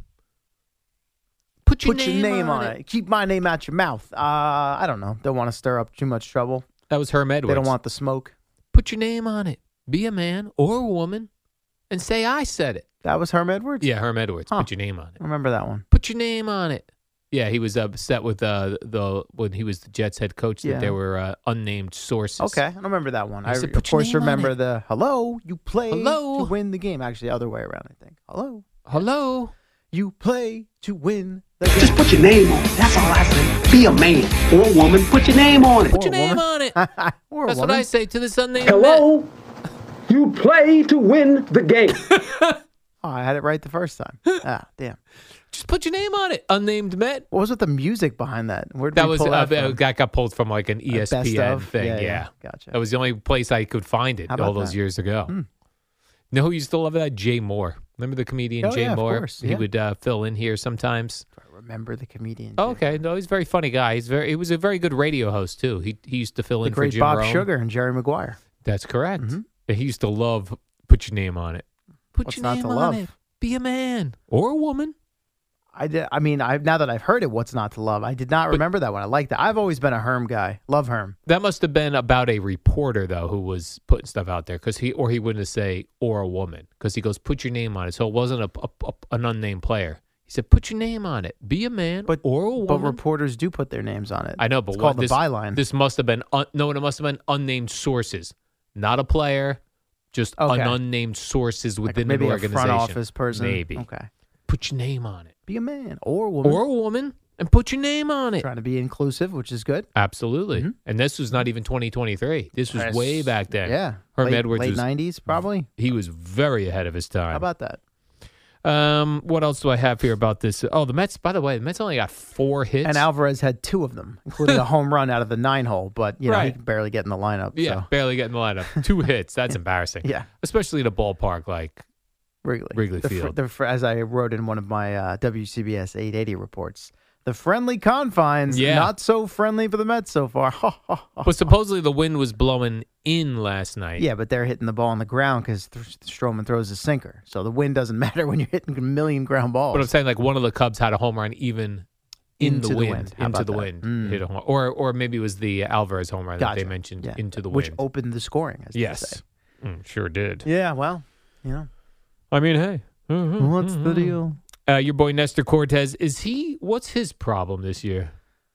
[SPEAKER 4] Put your,
[SPEAKER 13] Put
[SPEAKER 4] name,
[SPEAKER 13] your name
[SPEAKER 4] on,
[SPEAKER 13] on
[SPEAKER 4] it.
[SPEAKER 13] it. Keep my name out your mouth. Uh, I don't know. Don't want to stir up too much trouble.
[SPEAKER 4] That was Herm Edwards.
[SPEAKER 13] They don't want the smoke.
[SPEAKER 4] Put your name on it. Be a man or a woman, and say I said it.
[SPEAKER 13] That was Herm Edwards?
[SPEAKER 4] Yeah, Herm Edwards.
[SPEAKER 13] Huh.
[SPEAKER 4] Put your name on it.
[SPEAKER 13] I remember that one.
[SPEAKER 4] Put your name on it. Yeah, he was upset with uh, the when he was the Jets head coach that
[SPEAKER 13] Yeah.
[SPEAKER 4] there were uh, unnamed sources.
[SPEAKER 13] Okay, I don't remember that one.
[SPEAKER 4] He
[SPEAKER 13] I,
[SPEAKER 4] said,
[SPEAKER 13] of
[SPEAKER 4] "Put your
[SPEAKER 13] course,
[SPEAKER 4] name on
[SPEAKER 13] remember
[SPEAKER 4] it."
[SPEAKER 13] the hello, you play
[SPEAKER 4] Hello.
[SPEAKER 13] to win the game. Actually, the other way around, I think. Hello,
[SPEAKER 4] Hello.
[SPEAKER 13] you play to win the game.
[SPEAKER 11] Just put your name on it. That's all I say. Be a man or a woman. Put your name on it.
[SPEAKER 4] Put your
[SPEAKER 13] Or a
[SPEAKER 4] name
[SPEAKER 13] woman.
[SPEAKER 4] on it.
[SPEAKER 13] Or a
[SPEAKER 4] That's what
[SPEAKER 13] woman.
[SPEAKER 4] I say to this unnamed Met.
[SPEAKER 11] Hello. You play to win the game.
[SPEAKER 13] Oh, I had it right the first time. ah, damn.
[SPEAKER 4] Just put your name on it. Unnamed Met.
[SPEAKER 13] What was with the music behind that? Where did
[SPEAKER 4] That
[SPEAKER 13] we
[SPEAKER 4] was
[SPEAKER 13] pull
[SPEAKER 4] uh,
[SPEAKER 13] that
[SPEAKER 4] that
[SPEAKER 13] from?
[SPEAKER 4] got pulled from like an E S P N
[SPEAKER 13] best of?
[SPEAKER 4] thing.
[SPEAKER 13] Yeah,
[SPEAKER 4] Yeah,
[SPEAKER 13] yeah. Gotcha.
[SPEAKER 4] That was the only place I could find it
[SPEAKER 13] How about
[SPEAKER 4] all those
[SPEAKER 13] that?
[SPEAKER 4] years ago.
[SPEAKER 13] Hmm.
[SPEAKER 4] You know who used to love that? Jay Moore. Remember the comedian
[SPEAKER 13] Oh,
[SPEAKER 4] Jay
[SPEAKER 13] yeah, of
[SPEAKER 4] Moore?
[SPEAKER 13] course,
[SPEAKER 4] He
[SPEAKER 13] yeah.
[SPEAKER 4] would uh, fill in here sometimes.
[SPEAKER 13] I remember the comedian.
[SPEAKER 4] Oh, okay, no, he's a very funny guy. He's very. He was a very good radio host too. He he used to fill
[SPEAKER 13] The
[SPEAKER 4] in for
[SPEAKER 13] great
[SPEAKER 4] Jim
[SPEAKER 13] Bob
[SPEAKER 4] Rome.
[SPEAKER 13] Sugar and Jerry Maguire.
[SPEAKER 4] That's correct.
[SPEAKER 13] Mhm.
[SPEAKER 4] And he used to love put your name on it. Put
[SPEAKER 13] What's
[SPEAKER 4] your
[SPEAKER 13] not
[SPEAKER 4] name
[SPEAKER 13] to
[SPEAKER 4] on
[SPEAKER 13] love?
[SPEAKER 4] it. Be a man or a woman.
[SPEAKER 13] I did. I mean, I now that I've heard it, what's not to love? I did not remember that one. I like that. I've always been a Herm guy. Love Herm.
[SPEAKER 4] That must have been about a reporter though who was putting stuff out there because he or he wouldn't say or a woman because he goes put your name on it. So it wasn't a, a, a an unnamed player. He said put your name on it. Be a man
[SPEAKER 13] But
[SPEAKER 4] or a woman.
[SPEAKER 13] But reporters do put their names on it.
[SPEAKER 4] I know, but
[SPEAKER 13] it's
[SPEAKER 4] what,
[SPEAKER 13] called
[SPEAKER 4] this,
[SPEAKER 13] the byline.
[SPEAKER 4] This must have been un, no, it must have been unnamed sources, not a player, just
[SPEAKER 13] Okay.
[SPEAKER 4] an unnamed sources
[SPEAKER 13] Like
[SPEAKER 4] within
[SPEAKER 13] maybe
[SPEAKER 4] an
[SPEAKER 13] a
[SPEAKER 4] organization.
[SPEAKER 13] front office person.
[SPEAKER 4] Maybe.
[SPEAKER 13] Okay.
[SPEAKER 4] Put your name on it.
[SPEAKER 13] Be a man or a woman.
[SPEAKER 4] Or a woman. and put your name on it.
[SPEAKER 13] Trying to be inclusive, which is good.
[SPEAKER 4] Absolutely.
[SPEAKER 13] Mm-hmm.
[SPEAKER 4] And this was not even twenty twenty-three. This was
[SPEAKER 13] That's-
[SPEAKER 4] way back then.
[SPEAKER 13] Yeah.
[SPEAKER 4] Herm
[SPEAKER 13] late,
[SPEAKER 4] Edwards
[SPEAKER 13] late
[SPEAKER 4] was
[SPEAKER 13] nineties, probably.
[SPEAKER 4] He was very ahead of his time.
[SPEAKER 13] How about that?
[SPEAKER 4] Um, what else do I have here about this? Oh, the Mets, by the way, the Mets only got four hits.
[SPEAKER 13] And Alvarez had two of them, including a home run out of the nine hole, but you know he
[SPEAKER 4] Right.
[SPEAKER 13] can barely get in the lineup.
[SPEAKER 4] Yeah,
[SPEAKER 13] so.
[SPEAKER 4] barely getting the lineup. Two hits. That's embarrassing.
[SPEAKER 13] Yeah.
[SPEAKER 4] Especially at a ballpark like
[SPEAKER 13] Wrigley.
[SPEAKER 4] Wrigley
[SPEAKER 13] The fr-
[SPEAKER 4] Field.
[SPEAKER 13] the fr- as I wrote in one of my uh, W C B S eight eighty reports, the friendly confines,
[SPEAKER 4] Yeah.
[SPEAKER 13] not so friendly for the Mets so far.
[SPEAKER 4] But supposedly the wind was blowing in last night.
[SPEAKER 13] Yeah, but they're hitting the ball on the ground because th- Stroman throws a sinker. So the wind doesn't matter when you're hitting a million ground balls.
[SPEAKER 4] But I'm saying like one of the Cubs had a home run even in
[SPEAKER 13] Into
[SPEAKER 4] the
[SPEAKER 13] the
[SPEAKER 4] wind,
[SPEAKER 13] wind. How
[SPEAKER 4] into
[SPEAKER 13] about
[SPEAKER 4] the
[SPEAKER 13] that?
[SPEAKER 4] wind,
[SPEAKER 13] Mm.
[SPEAKER 4] hit a home, or or maybe it was the Alvarez home run that
[SPEAKER 13] Gotcha.
[SPEAKER 4] they mentioned
[SPEAKER 13] Yeah.
[SPEAKER 4] into the
[SPEAKER 13] Which
[SPEAKER 4] wind.
[SPEAKER 13] opened the scoring, as they
[SPEAKER 4] Yes,
[SPEAKER 13] say.
[SPEAKER 4] Mm, sure did.
[SPEAKER 13] Yeah, well, you know.
[SPEAKER 4] I mean, hey, Mhm,
[SPEAKER 13] What's the
[SPEAKER 4] mhm.
[SPEAKER 13] deal?
[SPEAKER 4] Uh, your boy Nestor Cortez, is he? What's his problem this year?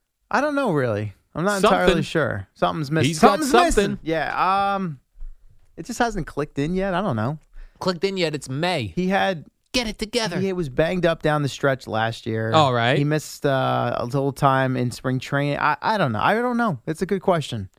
[SPEAKER 13] I don't know, really. I'm not
[SPEAKER 4] Something.
[SPEAKER 13] entirely sure. Something's missing.
[SPEAKER 4] He's got
[SPEAKER 13] Something's
[SPEAKER 4] something.
[SPEAKER 13] missing. Yeah, um, it just hasn't clicked in yet. I don't know.
[SPEAKER 4] Clicked in yet? It's May.
[SPEAKER 13] He had
[SPEAKER 4] Get it together.
[SPEAKER 13] He was banged up down the stretch last year.
[SPEAKER 4] All right.
[SPEAKER 13] He missed uh, a little time in spring training. I, I don't know. I don't know. It's a good question.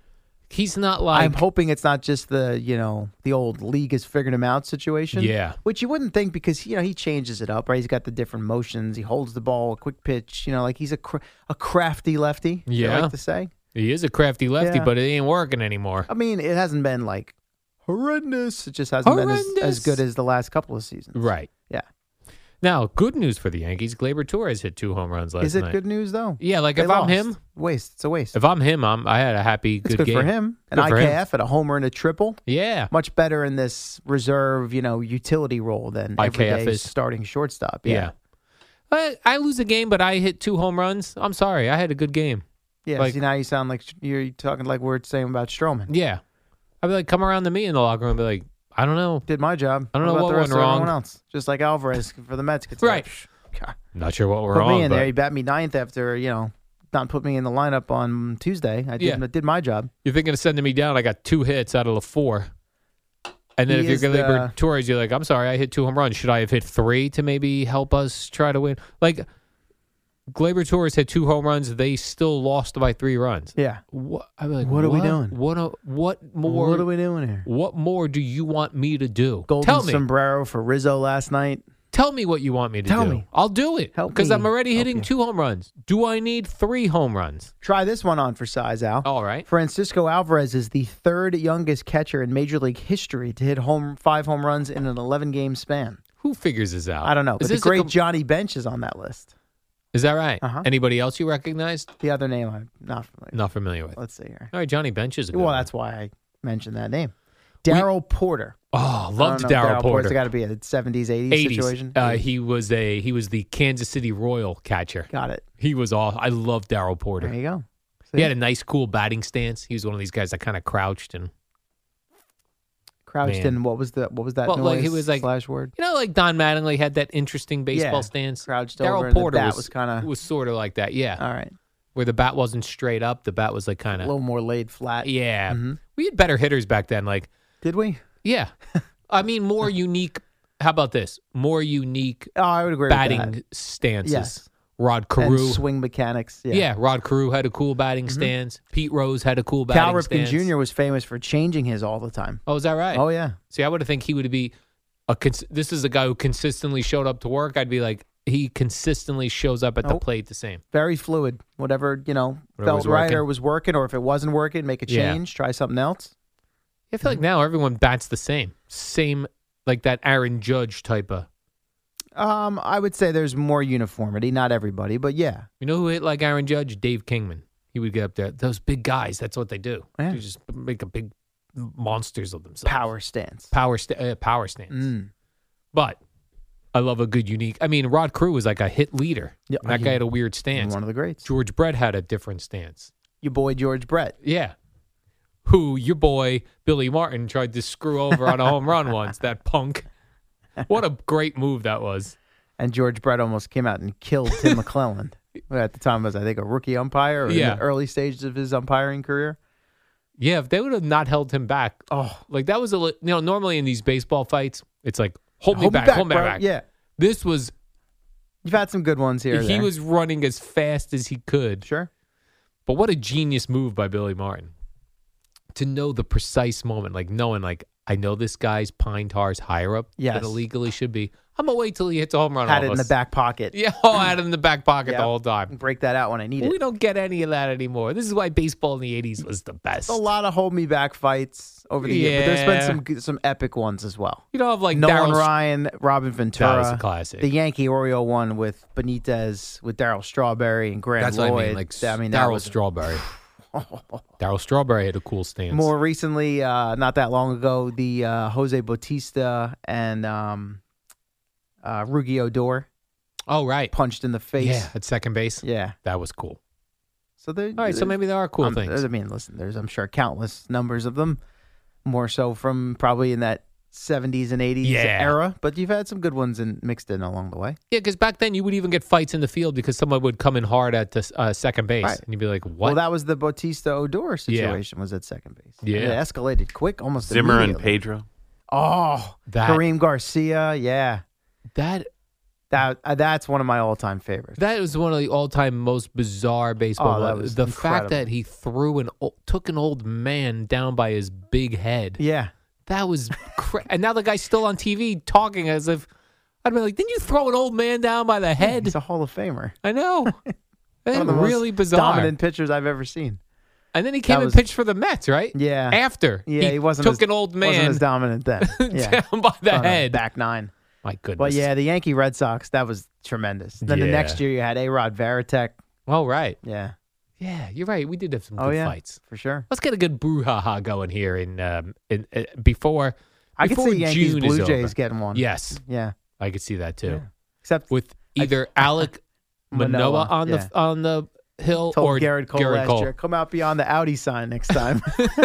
[SPEAKER 4] He's not like.
[SPEAKER 13] I'm hoping it's not just the, you know, the old league has figured him out situation.
[SPEAKER 4] Yeah.
[SPEAKER 13] Which you wouldn't think because, you know, he changes it up, right? He's got the different motions. He holds the ball, a quick pitch, you know, like he's a, cr- a crafty lefty, they
[SPEAKER 4] Yeah.
[SPEAKER 13] like to say.
[SPEAKER 4] He is a crafty lefty,
[SPEAKER 13] Yeah.
[SPEAKER 4] but it ain't working anymore.
[SPEAKER 13] I mean, it hasn't been like horrendous. It just hasn't been as, as
[SPEAKER 4] Horrendous.
[SPEAKER 13] good as the last couple of seasons.
[SPEAKER 4] Right.
[SPEAKER 13] Yeah.
[SPEAKER 4] Now, good news for the Yankees. Gleyber Torres hit two home runs last
[SPEAKER 13] Is it
[SPEAKER 4] night.
[SPEAKER 13] good news, though?
[SPEAKER 4] Yeah, like
[SPEAKER 13] They
[SPEAKER 4] if I'm
[SPEAKER 13] lost.
[SPEAKER 4] him,
[SPEAKER 13] Waste. It's a waste.
[SPEAKER 4] if I'm him, I'm, I had a happy, good
[SPEAKER 13] It's good
[SPEAKER 4] game.
[SPEAKER 13] for him. An
[SPEAKER 4] Good for him.
[SPEAKER 13] I K F and a homer and a triple.
[SPEAKER 4] Yeah.
[SPEAKER 13] Much better in this reserve, you know, utility role than
[SPEAKER 4] I K F
[SPEAKER 13] everyday
[SPEAKER 4] is-
[SPEAKER 13] starting shortstop.
[SPEAKER 4] Yeah.
[SPEAKER 13] Yeah.
[SPEAKER 4] I, I lose a game, but I hit two home runs. I'm sorry. I had a good game.
[SPEAKER 13] Yeah.
[SPEAKER 4] Like-
[SPEAKER 13] see, now you sound like you're talking like we're saying about Stroman.
[SPEAKER 4] Yeah. I'd be like, come around to me in the locker room and be like, I don't know.
[SPEAKER 13] Did my job.
[SPEAKER 4] I don't know
[SPEAKER 13] about
[SPEAKER 4] what
[SPEAKER 13] the rest
[SPEAKER 4] went
[SPEAKER 13] of
[SPEAKER 4] wrong.
[SPEAKER 13] everyone else. Just like Alvarez for the Mets. could say,
[SPEAKER 4] Right.
[SPEAKER 13] "Psh, God."
[SPEAKER 4] Not sure what we're
[SPEAKER 13] Put
[SPEAKER 4] on.
[SPEAKER 13] me in
[SPEAKER 4] but
[SPEAKER 13] there. He bat me ninth after, you know, not put me in the lineup on Tuesday. I did,
[SPEAKER 4] Yeah.
[SPEAKER 13] I did my job.
[SPEAKER 4] You're thinking of sending me down. I got two hits out of the four. And then
[SPEAKER 13] He
[SPEAKER 4] if you're
[SPEAKER 13] is
[SPEAKER 4] going to
[SPEAKER 13] the-
[SPEAKER 4] Gleyber Torres, you're like, I'm sorry, I hit two home runs. Should I have hit three to maybe help us try to win? Like, Gleyber Torres hit two home runs. They still lost by three runs.
[SPEAKER 13] Yeah.
[SPEAKER 4] What, I'm like,
[SPEAKER 13] What are we doing?
[SPEAKER 4] What, a- what more?
[SPEAKER 13] What are we doing here?
[SPEAKER 4] What more do you want me to do?
[SPEAKER 13] Golden
[SPEAKER 4] Tell me.
[SPEAKER 13] sombrero for Rizzo last night.
[SPEAKER 4] Tell me what you want me to
[SPEAKER 13] Tell
[SPEAKER 4] do.
[SPEAKER 13] me.
[SPEAKER 4] I'll do it.
[SPEAKER 13] Help
[SPEAKER 4] Because
[SPEAKER 13] me
[SPEAKER 4] I'm already
[SPEAKER 13] help
[SPEAKER 4] hitting
[SPEAKER 13] you.
[SPEAKER 4] two home runs. Do I need three home runs?
[SPEAKER 13] Try this one on for size, Al.
[SPEAKER 4] All right.
[SPEAKER 13] Francisco Alvarez is the third youngest catcher in Major League history to hit home five home runs in an eleven game span.
[SPEAKER 4] Who figures this out?
[SPEAKER 13] I don't know,
[SPEAKER 4] Is
[SPEAKER 13] but the
[SPEAKER 4] this a
[SPEAKER 13] great
[SPEAKER 4] com-
[SPEAKER 13] Johnny Bench is on that list.
[SPEAKER 4] Is that right?
[SPEAKER 13] Uh-huh.
[SPEAKER 4] Anybody else you recognized?
[SPEAKER 13] The other name I'm not familiar.
[SPEAKER 4] Not familiar with.
[SPEAKER 13] Let's see here.
[SPEAKER 4] All right, Johnny Bench is a good
[SPEAKER 13] Well,
[SPEAKER 4] one.
[SPEAKER 13] that's why I mentioned that name. Daryl Porter.
[SPEAKER 4] Oh,
[SPEAKER 13] I
[SPEAKER 4] loved
[SPEAKER 13] don't know if
[SPEAKER 4] Daryl Porter.
[SPEAKER 13] It's got to be a seventies, eighties,
[SPEAKER 4] eighties.
[SPEAKER 13] situation.
[SPEAKER 4] Uh, he was a he was the Kansas City Royal catcher.
[SPEAKER 13] Got it.
[SPEAKER 4] He was all. I love Daryl Porter.
[SPEAKER 13] There you go.
[SPEAKER 4] He
[SPEAKER 13] See?
[SPEAKER 4] had a nice, cool batting stance. He was one of these guys that kind of crouched and
[SPEAKER 13] Crouched
[SPEAKER 4] Man.
[SPEAKER 13] in. What was the what was that
[SPEAKER 4] Well,
[SPEAKER 13] noise?
[SPEAKER 4] like, he was like-
[SPEAKER 13] slash word.
[SPEAKER 4] you know, like Don Mattingly had that interesting baseball
[SPEAKER 13] Yeah,
[SPEAKER 4] stance.
[SPEAKER 13] crouched over
[SPEAKER 4] Daryl
[SPEAKER 13] and the
[SPEAKER 4] Porter
[SPEAKER 13] bat
[SPEAKER 4] was,
[SPEAKER 13] was kinda-
[SPEAKER 4] was sort of like that. Yeah,
[SPEAKER 13] All right.
[SPEAKER 4] where the bat wasn't straight up, the bat was like kind
[SPEAKER 13] A
[SPEAKER 4] of
[SPEAKER 13] little more laid flat.
[SPEAKER 4] yeah.
[SPEAKER 13] Mhm.
[SPEAKER 4] We had better hitters back then. Like
[SPEAKER 13] Did we?
[SPEAKER 4] yeah, I mean more unique. How about this? More unique
[SPEAKER 13] Oh, I would agree with
[SPEAKER 4] batting
[SPEAKER 13] that.
[SPEAKER 4] stances.
[SPEAKER 13] Yes.
[SPEAKER 4] Rod
[SPEAKER 13] And
[SPEAKER 4] Carew.
[SPEAKER 13] swing mechanics. Yeah.
[SPEAKER 4] Yeah. Rod Carew had a cool batting stance. Pete Rose had a cool batting
[SPEAKER 13] Cal Ripken
[SPEAKER 4] stance.
[SPEAKER 13] Junior was famous for changing his all the time.
[SPEAKER 4] Oh, is that right?
[SPEAKER 13] Oh yeah.
[SPEAKER 4] See, I would have think he would be a. Cons- this is a guy who consistently showed up to work. I'd be like, he consistently shows up at the
[SPEAKER 13] Nope.
[SPEAKER 4] plate the same.
[SPEAKER 13] Very fluid. Whatever, you know,
[SPEAKER 4] Whatever
[SPEAKER 13] felt
[SPEAKER 4] was
[SPEAKER 13] right
[SPEAKER 4] working.
[SPEAKER 13] or was working, or if it wasn't working, make a
[SPEAKER 4] Yeah.
[SPEAKER 13] change, try something else.
[SPEAKER 4] I feel like now everyone bats the same, same like that Aaron Judge type of.
[SPEAKER 13] Um, I would say there's more uniformity. Not everybody, but yeah.
[SPEAKER 4] You know who hit like Aaron Judge? Dave Kingman. He would get up there. Those big guys. That's what they do.
[SPEAKER 13] Yeah.
[SPEAKER 4] They just make a big monsters of themselves.
[SPEAKER 13] Power stance.
[SPEAKER 4] Power, sta- uh, power stance.
[SPEAKER 13] Mm.
[SPEAKER 4] But I love a good unique. I mean, Rod Carew was like a hit leader.
[SPEAKER 13] Yeah,
[SPEAKER 4] And that
[SPEAKER 13] he-
[SPEAKER 4] guy had a weird stance.
[SPEAKER 13] One of the greats.
[SPEAKER 4] George Brett had a different stance.
[SPEAKER 13] Your boy George Brett.
[SPEAKER 4] Yeah. Who your boy Billy Martin tried to screw over on a home run once. That punk. What a great move that was.
[SPEAKER 13] And George Brett almost came out and killed Tim McClelland. Who at the time was, I think, a rookie umpire or
[SPEAKER 4] Yeah.
[SPEAKER 13] in the early stages of his umpiring career.
[SPEAKER 4] Yeah, if they would have not held him back.
[SPEAKER 13] Oh,
[SPEAKER 4] Like that was a li- you know, normally in these baseball fights, it's like hold me
[SPEAKER 13] Hold me
[SPEAKER 4] back,
[SPEAKER 13] back,
[SPEAKER 4] hold me
[SPEAKER 13] bro.
[SPEAKER 4] back.
[SPEAKER 13] Yeah.
[SPEAKER 4] This was
[SPEAKER 13] You've had some good ones here.
[SPEAKER 4] He
[SPEAKER 13] there.
[SPEAKER 4] was running as fast as he could.
[SPEAKER 13] Sure.
[SPEAKER 4] But what a genius move by Billy Martin to know the precise moment, like knowing, like, I know this guy's pine tars higher up
[SPEAKER 13] Yes.
[SPEAKER 4] than it legally should be. I'm going to wait till he hits a home run.
[SPEAKER 13] Had
[SPEAKER 4] off
[SPEAKER 13] it in
[SPEAKER 4] us.
[SPEAKER 13] the back pocket.
[SPEAKER 4] Yeah, oh, I had it in the back pocket
[SPEAKER 13] Yep.
[SPEAKER 4] the whole time.
[SPEAKER 13] Break that out when I need
[SPEAKER 4] We
[SPEAKER 13] it.
[SPEAKER 4] don't get any of that anymore. This is why baseball in the eighties was the best.
[SPEAKER 13] A lot of hold me back fights over the years, but there's been
[SPEAKER 4] Yeah.
[SPEAKER 13] some good- some epic ones as well.
[SPEAKER 4] You don't have like
[SPEAKER 13] Nolan
[SPEAKER 4] Darryl-
[SPEAKER 13] Ryan, Robin Ventura.
[SPEAKER 4] That was a classic.
[SPEAKER 13] The Yankee Oriole one with Benitez, with Darryl Strawberry and Grant
[SPEAKER 4] That's
[SPEAKER 13] Lloyd.
[SPEAKER 4] what I mean. Like
[SPEAKER 13] I mean, that
[SPEAKER 4] Darryl
[SPEAKER 13] was
[SPEAKER 4] Strawberry. Darryl Strawberry had a cool stance.
[SPEAKER 13] more recently, uh, not that long ago, the uh, Jose Bautista and um, uh, Rugi Odor
[SPEAKER 4] Oh, right.
[SPEAKER 13] punched in the face.
[SPEAKER 4] Yeah, at second base.
[SPEAKER 13] Yeah.
[SPEAKER 4] That was cool.
[SPEAKER 13] So there,
[SPEAKER 4] All right, so maybe there are cool
[SPEAKER 13] um,
[SPEAKER 4] things.
[SPEAKER 13] I mean, listen, there's I'm sure countless numbers of them, more so from probably in that seventies and eighties
[SPEAKER 4] Yeah.
[SPEAKER 13] era. But you've had some good ones in, mixed in along the way.
[SPEAKER 4] Yeah, because back then you would even get fights in the field because someone would come in hard at the uh, second base,
[SPEAKER 13] Right.
[SPEAKER 4] and you'd be like, "What?"
[SPEAKER 13] Well, that was the Bautista Odor
[SPEAKER 4] Yeah.
[SPEAKER 13] situation. Was at second base.
[SPEAKER 4] Yeah.
[SPEAKER 13] it escalated quick, almost
[SPEAKER 14] Zimmer and
[SPEAKER 13] immediately.
[SPEAKER 14] Pedro.
[SPEAKER 13] Oh,
[SPEAKER 4] That-
[SPEAKER 13] Kareem Garcia. Yeah,
[SPEAKER 4] that
[SPEAKER 13] that uh, that's one of my all-time favorites.
[SPEAKER 4] that was one of the all-time most bizarre baseball.
[SPEAKER 13] Oh, that
[SPEAKER 4] ones.
[SPEAKER 13] was
[SPEAKER 4] the
[SPEAKER 13] incredible.
[SPEAKER 4] fact that he threw an o- took an old man down by his big head.
[SPEAKER 13] Yeah.
[SPEAKER 4] That was, cra- and now the guy's still on T V talking as if I'd be like, "Didn't you throw an old man down by the head?"
[SPEAKER 13] He's a Hall of Famer.
[SPEAKER 4] I know.
[SPEAKER 13] One
[SPEAKER 4] That's
[SPEAKER 13] of the most
[SPEAKER 4] really bizarre.
[SPEAKER 13] dominant pitchers I've ever seen.
[SPEAKER 4] And then he came
[SPEAKER 13] That
[SPEAKER 4] and
[SPEAKER 13] was-
[SPEAKER 4] pitched for the Mets, right?
[SPEAKER 13] Yeah.
[SPEAKER 4] After
[SPEAKER 13] Yeah, he, wasn't
[SPEAKER 4] took
[SPEAKER 13] as,
[SPEAKER 4] an old
[SPEAKER 13] wasn't
[SPEAKER 4] man
[SPEAKER 13] as dominant then. Yeah.
[SPEAKER 4] down by the
[SPEAKER 13] On a
[SPEAKER 4] head.
[SPEAKER 13] back nine.
[SPEAKER 4] My goodness.
[SPEAKER 13] But yeah, the Yankee Red Sox, that was tremendous. Then the
[SPEAKER 4] Yeah.
[SPEAKER 13] next year you had A-Rod Varitek.
[SPEAKER 4] Oh, right.
[SPEAKER 13] Yeah.
[SPEAKER 4] Yeah, you're right. We did have some
[SPEAKER 13] Oh,
[SPEAKER 4] good
[SPEAKER 13] yeah,
[SPEAKER 4] fights.
[SPEAKER 13] for sure.
[SPEAKER 4] Let's get a good brouhaha going here in, um, in uh, before.
[SPEAKER 13] I could
[SPEAKER 4] before
[SPEAKER 13] see Yankees
[SPEAKER 4] June is
[SPEAKER 13] Blue Jays
[SPEAKER 4] over.
[SPEAKER 13] getting one.
[SPEAKER 4] Yes,
[SPEAKER 13] Yeah.
[SPEAKER 4] I could see that too.
[SPEAKER 13] Yeah. Except
[SPEAKER 4] With either Alec Manoah,
[SPEAKER 13] Manoah,
[SPEAKER 4] on
[SPEAKER 13] yeah.
[SPEAKER 4] the on the hill
[SPEAKER 13] told
[SPEAKER 4] or
[SPEAKER 13] Garrett Cole
[SPEAKER 4] Garrett
[SPEAKER 13] last
[SPEAKER 4] Cole.
[SPEAKER 13] year, come out beyond the Audi sign next time.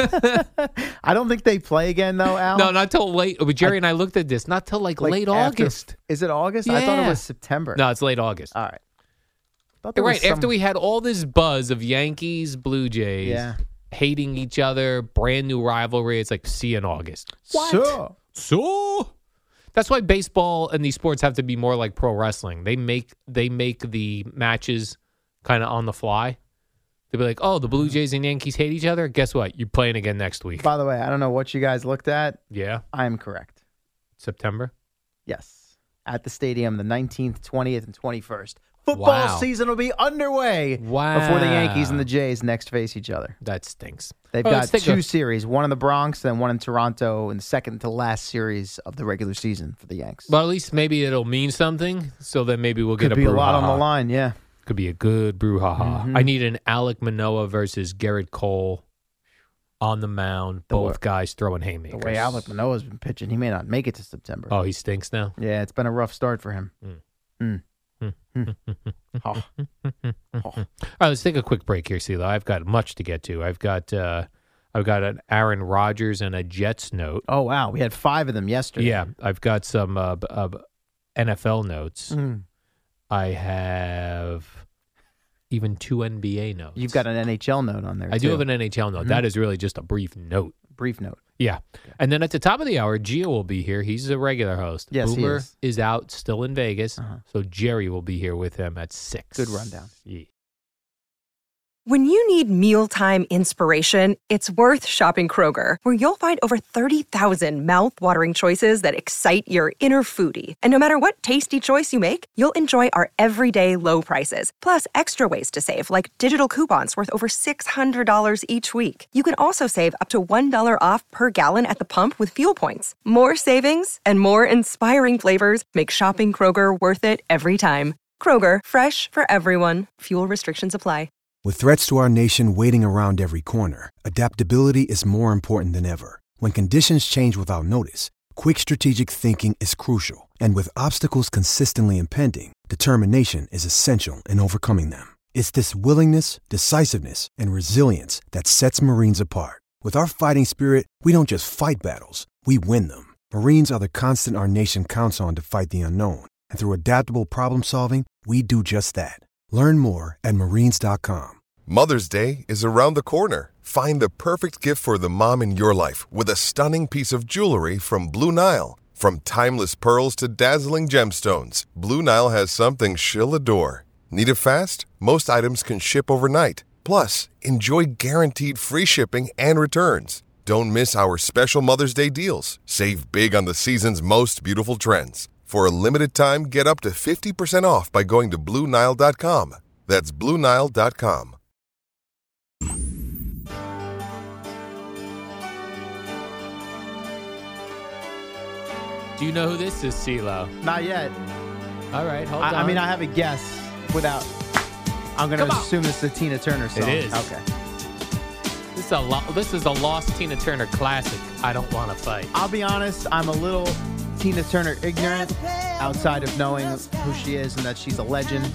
[SPEAKER 13] I don't think they play again though, Al.
[SPEAKER 4] No, not till late. But Jerry and I looked at this. Not till like,
[SPEAKER 13] Like
[SPEAKER 4] late
[SPEAKER 13] after-
[SPEAKER 4] August.
[SPEAKER 13] Is it August? I thought it
[SPEAKER 4] Yeah.
[SPEAKER 13] was September.
[SPEAKER 4] No, it's late August.
[SPEAKER 13] All right. Thought there
[SPEAKER 4] You're
[SPEAKER 13] was
[SPEAKER 4] right. After
[SPEAKER 13] some-
[SPEAKER 4] we had all this buzz of Yankees, Blue Jays,
[SPEAKER 13] Yeah.
[SPEAKER 4] hating each other, brand new rivalry, it's like, see you in August. What?
[SPEAKER 13] So,
[SPEAKER 4] So that's why baseball and these sports have to be more like pro wrestling. They make they make the matches kind of on the fly. They'll be like, oh, the Blue Jays and Yankees hate each other. Guess what? You're playing again next week.
[SPEAKER 13] by the way, I don't know what you guys looked at.
[SPEAKER 4] Yeah,
[SPEAKER 13] I am correct.
[SPEAKER 4] September.
[SPEAKER 13] Yes. At the stadium, the nineteenth, twentieth, and twenty-first. Football
[SPEAKER 4] Wow.
[SPEAKER 13] season will be underway
[SPEAKER 4] Wow.
[SPEAKER 13] before the Yankees and the Jays next face each other.
[SPEAKER 4] That stinks.
[SPEAKER 13] They've
[SPEAKER 4] Oh,
[SPEAKER 13] got
[SPEAKER 4] let's take
[SPEAKER 13] two
[SPEAKER 4] a-
[SPEAKER 13] series, one in the Bronx and one in Toronto, in the second to last series of the regular season for the Yanks.
[SPEAKER 4] But at least maybe it'll mean something. So then maybe we'll get
[SPEAKER 13] Could
[SPEAKER 4] a
[SPEAKER 13] be a lot on
[SPEAKER 4] brouhaha.
[SPEAKER 13] the line, yeah.
[SPEAKER 4] Could be a good brouhaha.
[SPEAKER 13] Mhm.
[SPEAKER 4] I need an Alec Manoah versus Garrett Cole on the mound.
[SPEAKER 13] The
[SPEAKER 4] Both
[SPEAKER 13] wa-
[SPEAKER 4] guys throwing haymakers.
[SPEAKER 13] The way Alec Manoah's been pitching, he may not make it to September.
[SPEAKER 4] Oh, he stinks now.
[SPEAKER 13] Yeah, it's been a rough start for him.
[SPEAKER 4] Mm.
[SPEAKER 13] Mm. Mm. Oh. Oh.
[SPEAKER 4] All right, let's take a quick break here, CeeLo. I've got much to get to. I've got uh, I've got an Aaron Rodgers and a Jets note.
[SPEAKER 13] Oh, wow. We had five of them yesterday.
[SPEAKER 4] Yeah, I've got some uh, b- uh, b- N F L notes.
[SPEAKER 13] Mm.
[SPEAKER 4] I have even two N B A notes.
[SPEAKER 13] You've got an N H L note on there,
[SPEAKER 4] I
[SPEAKER 13] too.
[SPEAKER 4] do have an N H L note.
[SPEAKER 13] Mhm.
[SPEAKER 4] That is really just a brief note.
[SPEAKER 13] Brief note.
[SPEAKER 4] Yeah. And then at the top of the hour, Gio will be here. He's a regular host.
[SPEAKER 13] Yes, he
[SPEAKER 4] Boomer
[SPEAKER 13] is.
[SPEAKER 4] out still in Vegas.
[SPEAKER 13] Uh-huh.
[SPEAKER 4] So Jerry will be here with him at six.
[SPEAKER 13] Good rundown.
[SPEAKER 4] Yeah.
[SPEAKER 15] When you need mealtime inspiration, it's worth shopping Kroger, where you'll find over thirty thousand mouthwatering choices that excite your inner foodie. And no matter what tasty choice you make, you'll enjoy our everyday low prices, plus extra ways to save, like digital coupons worth over six hundred dollars each week. You can also save up to one dollar off per gallon at the pump with fuel points. More savings and more inspiring flavors make shopping Kroger worth it every time. Kroger, fresh for everyone. Fuel restrictions apply.
[SPEAKER 16] With threats to our nation waiting around every corner, adaptability is more important than ever. When conditions change without notice, quick strategic thinking is crucial. And with obstacles consistently impending, determination is essential in overcoming them. It's this willingness, decisiveness, and resilience that sets Marines apart. With our fighting spirit, we don't just fight battles, we win them. Marines are the constant our nation counts on to fight the unknown. And through adaptable problem solving, we do just that. Learn more at marines dot com.
[SPEAKER 17] Mother's Day is around the corner. Find the perfect gift for the mom in your life with a stunning piece of jewelry from Blue Nile. From timeless pearls to dazzling gemstones, Blue Nile has something she'll adore. Need it fast? Most items can ship overnight. Plus, enjoy guaranteed free shipping and returns. Don't miss our special Mother's Day deals. Save big on the season's most beautiful trends. For a limited time, get up to fifty percent off by going to Blue Nile dot com. That's Blue Nile dot com.
[SPEAKER 4] Do you know who this is, CeeLo?
[SPEAKER 13] Not yet.
[SPEAKER 4] All right, hold
[SPEAKER 13] I,
[SPEAKER 4] on.
[SPEAKER 13] I mean, I have a guess without. I'm going to assume it's the Tina Turner song.
[SPEAKER 4] It is.
[SPEAKER 13] Okay.
[SPEAKER 4] This is a lo- this is a lost Tina Turner classic. I don't want to fight.
[SPEAKER 13] I'll be honest. I'm a little Tina Turner ignorant outside of knowing who she is and that she's a legend.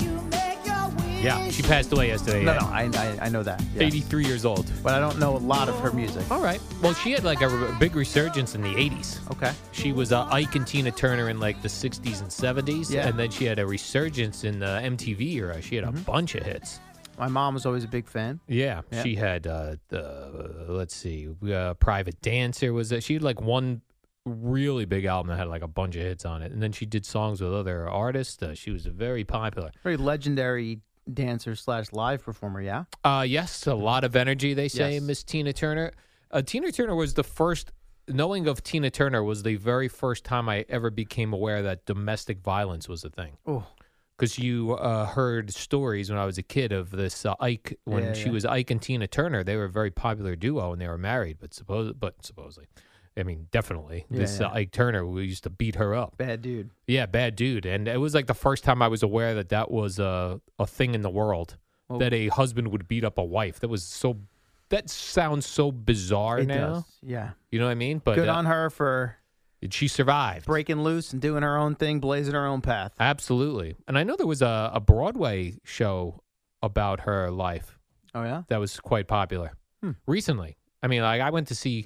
[SPEAKER 4] Yeah, she passed away yesterday.
[SPEAKER 13] No,
[SPEAKER 4] yeah.
[SPEAKER 13] no, I, I I know that. Yes.
[SPEAKER 4] eighty-three years old.
[SPEAKER 13] But I don't know a lot of her music.
[SPEAKER 4] All right. Well, she had like a re- big resurgence in the eighties.
[SPEAKER 13] Okay.
[SPEAKER 4] She was uh, Ike and Tina Turner in like the sixties and seventies.
[SPEAKER 13] Yeah.
[SPEAKER 4] And then she had a resurgence in the M T V era. She had a
[SPEAKER 13] Mm-hmm.
[SPEAKER 4] bunch of hits.
[SPEAKER 13] My mom was always a big fan.
[SPEAKER 4] Yeah.
[SPEAKER 13] Yeah.
[SPEAKER 4] She had, uh, the let's see, uh, Private Dancer was that. She had like one really big album that had like a bunch of hits on it. And then she did songs with other artists. Uh, she was very popular.
[SPEAKER 13] Very legendary dancer slash live performer, yeah?
[SPEAKER 4] Uh, yes, a lot of energy, they say,
[SPEAKER 13] Yes.
[SPEAKER 4] Miss Tina Turner. Uh, Tina Turner was the first, knowing of Tina Turner was the very first time I ever became aware that domestic violence was a thing.
[SPEAKER 13] Oh.
[SPEAKER 4] Because you uh, heard stories when I was a kid of this uh, Ike, when
[SPEAKER 13] Yeah,
[SPEAKER 4] she
[SPEAKER 13] yeah.
[SPEAKER 4] was Ike and Tina Turner, they were a very popular duo and they were married, but suppose, but supposedly. I mean, definitely.
[SPEAKER 13] Yeah,
[SPEAKER 4] this
[SPEAKER 13] yeah.
[SPEAKER 4] Uh, Ike Turner, we used to beat her up.
[SPEAKER 13] Bad dude.
[SPEAKER 4] Yeah, bad dude. And it was like the first time I was aware that that was a, a thing in the world,
[SPEAKER 13] Well,
[SPEAKER 4] that a husband would beat up a wife. That was so, that sounds so bizarre
[SPEAKER 13] It
[SPEAKER 4] now.
[SPEAKER 13] does. Yeah.
[SPEAKER 4] You know what I mean? But
[SPEAKER 13] Good
[SPEAKER 4] uh,
[SPEAKER 13] on her for
[SPEAKER 4] she survived.
[SPEAKER 13] breaking loose and doing her own thing, blazing her own path.
[SPEAKER 4] Absolutely. And I know there was a, a Broadway show about her life
[SPEAKER 13] Oh, yeah?
[SPEAKER 4] that was quite popular
[SPEAKER 13] Hmm.
[SPEAKER 4] recently. I mean, like I went to see,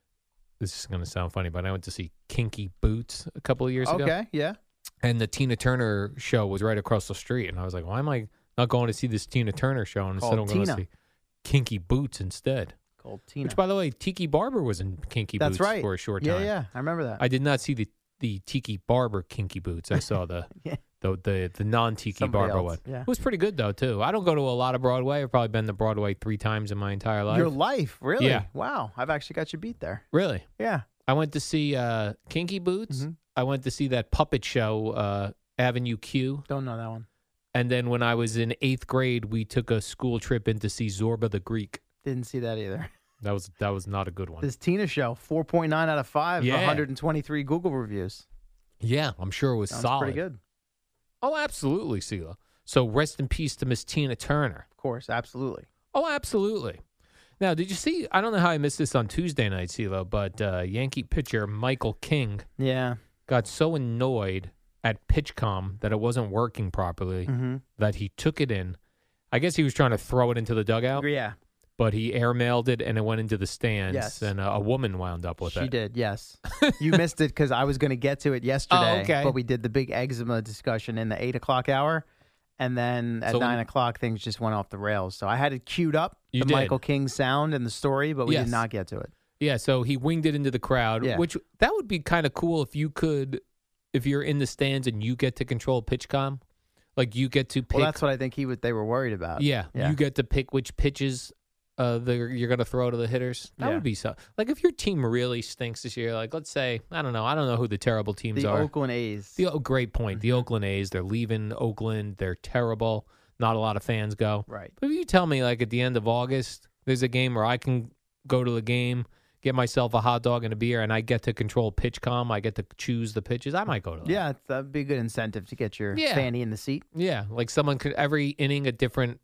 [SPEAKER 4] this is going to sound funny, but I went to see Kinky Boots a couple of years ago.
[SPEAKER 13] Okay, yeah.
[SPEAKER 4] And the Tina Turner show was right across the street. And I was like, why am I not going to see this Tina Turner show? And instead, I'm
[SPEAKER 13] Called
[SPEAKER 4] going to
[SPEAKER 13] Tina.
[SPEAKER 4] see Kinky Boots instead.
[SPEAKER 13] Called Tina.
[SPEAKER 4] Which, by the way, Tiki Barber was in Kinky
[SPEAKER 13] That's
[SPEAKER 4] Boots
[SPEAKER 13] right.
[SPEAKER 4] for a short
[SPEAKER 13] yeah,
[SPEAKER 4] time.
[SPEAKER 13] Yeah, I remember that.
[SPEAKER 4] I did not see the, the Tiki Barber Kinky Boots. I saw the
[SPEAKER 13] Yeah.
[SPEAKER 4] the the, the non-Tiki
[SPEAKER 13] Somebody
[SPEAKER 4] Barber
[SPEAKER 13] else,
[SPEAKER 4] one.
[SPEAKER 13] yeah.
[SPEAKER 4] It was pretty good, though, too. I don't go to a lot of Broadway. I've probably been to Broadway three times in my entire life.
[SPEAKER 13] Your life, really?
[SPEAKER 4] Yeah.
[SPEAKER 13] Wow. I've actually got you beat there.
[SPEAKER 4] Really?
[SPEAKER 13] Yeah.
[SPEAKER 4] I went to see uh, Kinky Boots.
[SPEAKER 13] Mhm.
[SPEAKER 4] I went to see that puppet show, uh, Avenue Q.
[SPEAKER 13] Don't know that one.
[SPEAKER 4] And then when I was in eighth grade, we took a school trip in to see Zorba the Greek.
[SPEAKER 13] Didn't see that either.
[SPEAKER 4] That was that was not a good one.
[SPEAKER 13] This Tina show, four point nine out of five,
[SPEAKER 4] Yeah.
[SPEAKER 13] one hundred twenty-three Google reviews.
[SPEAKER 4] Yeah, I'm sure it was
[SPEAKER 13] Sounds
[SPEAKER 4] solid.
[SPEAKER 13] pretty good.
[SPEAKER 4] Oh, absolutely, Sheila. So rest in peace to Miss Tina Turner.
[SPEAKER 13] Of course, absolutely.
[SPEAKER 4] Oh, absolutely. Now, did you see? I don't know how I missed this on Tuesday night, CeeLo, but uh, Yankee pitcher Michael King
[SPEAKER 13] Yeah.
[SPEAKER 4] got so annoyed at PitchCom that it wasn't working properly
[SPEAKER 13] Mm-hmm.
[SPEAKER 4] that he took it in. I guess he was trying to throw it into the dugout,
[SPEAKER 13] Yeah.
[SPEAKER 4] but he airmailed it and it went into the stands.
[SPEAKER 13] Yes.
[SPEAKER 4] And uh, a woman wound up with
[SPEAKER 13] She
[SPEAKER 4] it.
[SPEAKER 13] did, yes. You missed it because I was going to get to it yesterday.
[SPEAKER 4] Oh, okay.
[SPEAKER 13] But we did the big eczema discussion in the eight o'clock hour. And then at
[SPEAKER 4] So-
[SPEAKER 13] nine o'clock, things just went off the rails. So I had it queued up,
[SPEAKER 4] You
[SPEAKER 13] the
[SPEAKER 4] did.
[SPEAKER 13] Michael King sound and the story, but we
[SPEAKER 4] Yes.
[SPEAKER 13] did not get to it.
[SPEAKER 4] Yeah, so he winged it into the crowd,
[SPEAKER 13] Yeah.
[SPEAKER 4] which that would be kind of cool if you could, if you're in the stands and you get to control PitchCom. Like you get to pick.
[SPEAKER 13] Well, that's what I think he would. They were worried about.
[SPEAKER 4] Yeah,
[SPEAKER 13] Yeah.
[SPEAKER 4] you get to pick which pitches uh, the, you're going to throw to the hitters. That
[SPEAKER 13] Yeah.
[SPEAKER 4] would be so. Like if your team really stinks this year, like let's say, I don't know, I don't know who the terrible teams
[SPEAKER 13] The
[SPEAKER 4] are.
[SPEAKER 13] Oakland A's.
[SPEAKER 4] The oh, great point. The
[SPEAKER 13] Mhm.
[SPEAKER 4] Oakland A's. They're leaving Oakland. They're terrible. Not a lot of fans go.
[SPEAKER 13] Right.
[SPEAKER 4] But if you tell me like at the end of August, there's a game where I can go to the game, get myself a hot dog and a beer, and I get to control PitchCom. I get to choose the pitches. I might go to that.
[SPEAKER 13] Yeah, it's- that'd be a good incentive to get your
[SPEAKER 4] Yeah.
[SPEAKER 13] fanny in the seat.
[SPEAKER 4] Yeah, like someone could every inning a different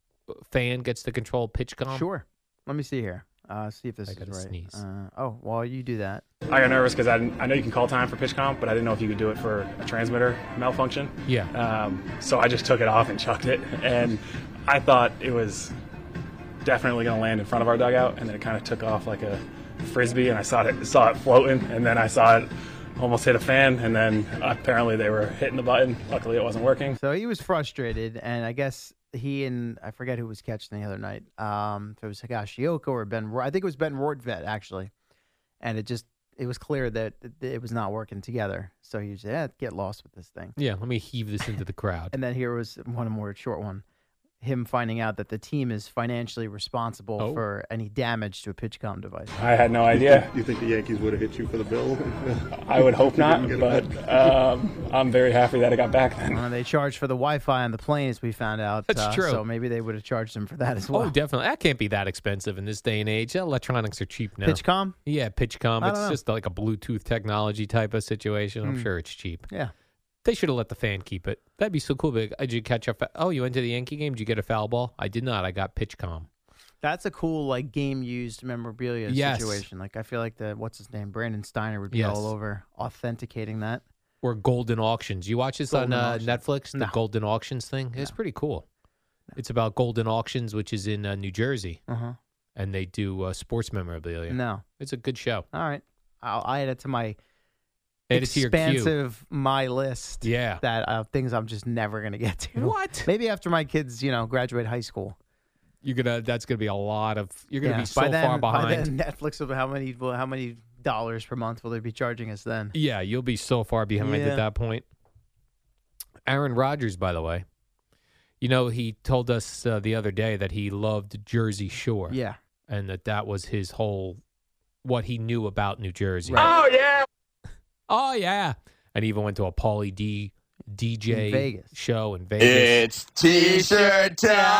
[SPEAKER 4] fan gets to control PitchCom.
[SPEAKER 13] Sure. Let me see here. Uh, see if this
[SPEAKER 4] I
[SPEAKER 13] is
[SPEAKER 4] gotta
[SPEAKER 13] right.
[SPEAKER 4] sneeze.
[SPEAKER 13] Uh, oh, while you do that.
[SPEAKER 14] I got nervous because I, I know you can call time for PitchCom, but I didn't know if you could do it for a transmitter malfunction.
[SPEAKER 4] Yeah.
[SPEAKER 14] Um, so I just took it off and chucked it, and I thought it was definitely going to land in front of our dugout, and then it kind of took off like a frisbee, and I saw it saw it floating, and then I saw it almost hit a fan, and then apparently they were hitting the button. Luckily, it wasn't working.
[SPEAKER 13] So he was frustrated, and I guess he and I forget who was catching the other night. Um, if it was Higashioka or Ben, Ro- I think it was Ben Rortvedt actually, and it just it was clear that it was not working together. So he said, yeah, get lost with this thing.
[SPEAKER 4] Yeah, let me heave this into the crowd.
[SPEAKER 13] And then here was one more short one. Him finding out that the team is financially responsible
[SPEAKER 14] Oh.
[SPEAKER 13] for any damage to a PitchCom device.
[SPEAKER 14] I had no idea.
[SPEAKER 18] You think the Yankees would have hit you for the bill?
[SPEAKER 14] I would hope not, but um, I'm very happy that I got back then.
[SPEAKER 13] Uh, they charged for the Wi-Fi on the plane, as we found out.
[SPEAKER 4] That's
[SPEAKER 13] uh,
[SPEAKER 4] true.
[SPEAKER 13] So maybe they would have charged him for that as well.
[SPEAKER 4] Oh, definitely. That can't be that expensive in this day and age. Electronics are cheap now.
[SPEAKER 13] PitchCom?
[SPEAKER 4] Yeah, PitchCom.
[SPEAKER 13] I
[SPEAKER 4] It's
[SPEAKER 13] don't know.
[SPEAKER 4] just like a Bluetooth technology type of situation. I'm
[SPEAKER 13] Hmm.
[SPEAKER 4] sure it's cheap.
[SPEAKER 13] Yeah.
[SPEAKER 4] They should have let the fan keep it. That'd be so cool. But did you catch a? Fa- oh, you went to the Yankee game. Did you get a foul ball? I did not. I got PitchCom.
[SPEAKER 13] That's a cool like game used memorabilia
[SPEAKER 4] Yes.
[SPEAKER 13] situation. Like I feel like the what's his name, Brandon Steiner would be
[SPEAKER 4] Yes.
[SPEAKER 13] all over authenticating that.
[SPEAKER 4] Or Golden Auctions. You watch this
[SPEAKER 13] Golden
[SPEAKER 4] on uh,
[SPEAKER 13] Auctions.
[SPEAKER 4] Netflix? The
[SPEAKER 13] No.
[SPEAKER 4] Golden Auctions thing. It's pretty cool. It's about Golden Auctions, which is in uh, New Jersey,
[SPEAKER 13] Uh-huh.
[SPEAKER 4] and they do uh, sports memorabilia.
[SPEAKER 13] No.
[SPEAKER 4] It's a good show.
[SPEAKER 13] All right, I'll I add it to my
[SPEAKER 4] Add it to your queue.
[SPEAKER 13] expansive my list.
[SPEAKER 4] Yeah.
[SPEAKER 13] that uh, things I'm just never gonna get to.
[SPEAKER 4] What?
[SPEAKER 13] Maybe after my kids, you know, graduate high school.
[SPEAKER 4] You're gonna. That's gonna be a lot of. You're gonna
[SPEAKER 13] Yeah,
[SPEAKER 4] be so
[SPEAKER 13] by then,
[SPEAKER 4] far
[SPEAKER 13] by
[SPEAKER 4] behind.
[SPEAKER 13] then, Netflix will how many will- how many dollars per month will they be charging us then?
[SPEAKER 4] Yeah, you'll be so far behind
[SPEAKER 13] Yeah.
[SPEAKER 4] at that point. Aaron Rodgers, by the way, you know, he told us uh, the other day that he loved Jersey Shore.
[SPEAKER 13] Yeah.
[SPEAKER 4] And that that was his whole, what he knew about New Jersey.
[SPEAKER 14] Oh, yeah.
[SPEAKER 4] Oh, yeah. And he even went to a Pauly D DJ
[SPEAKER 13] In Vegas.
[SPEAKER 4] show in Vegas.
[SPEAKER 19] It's T-shirt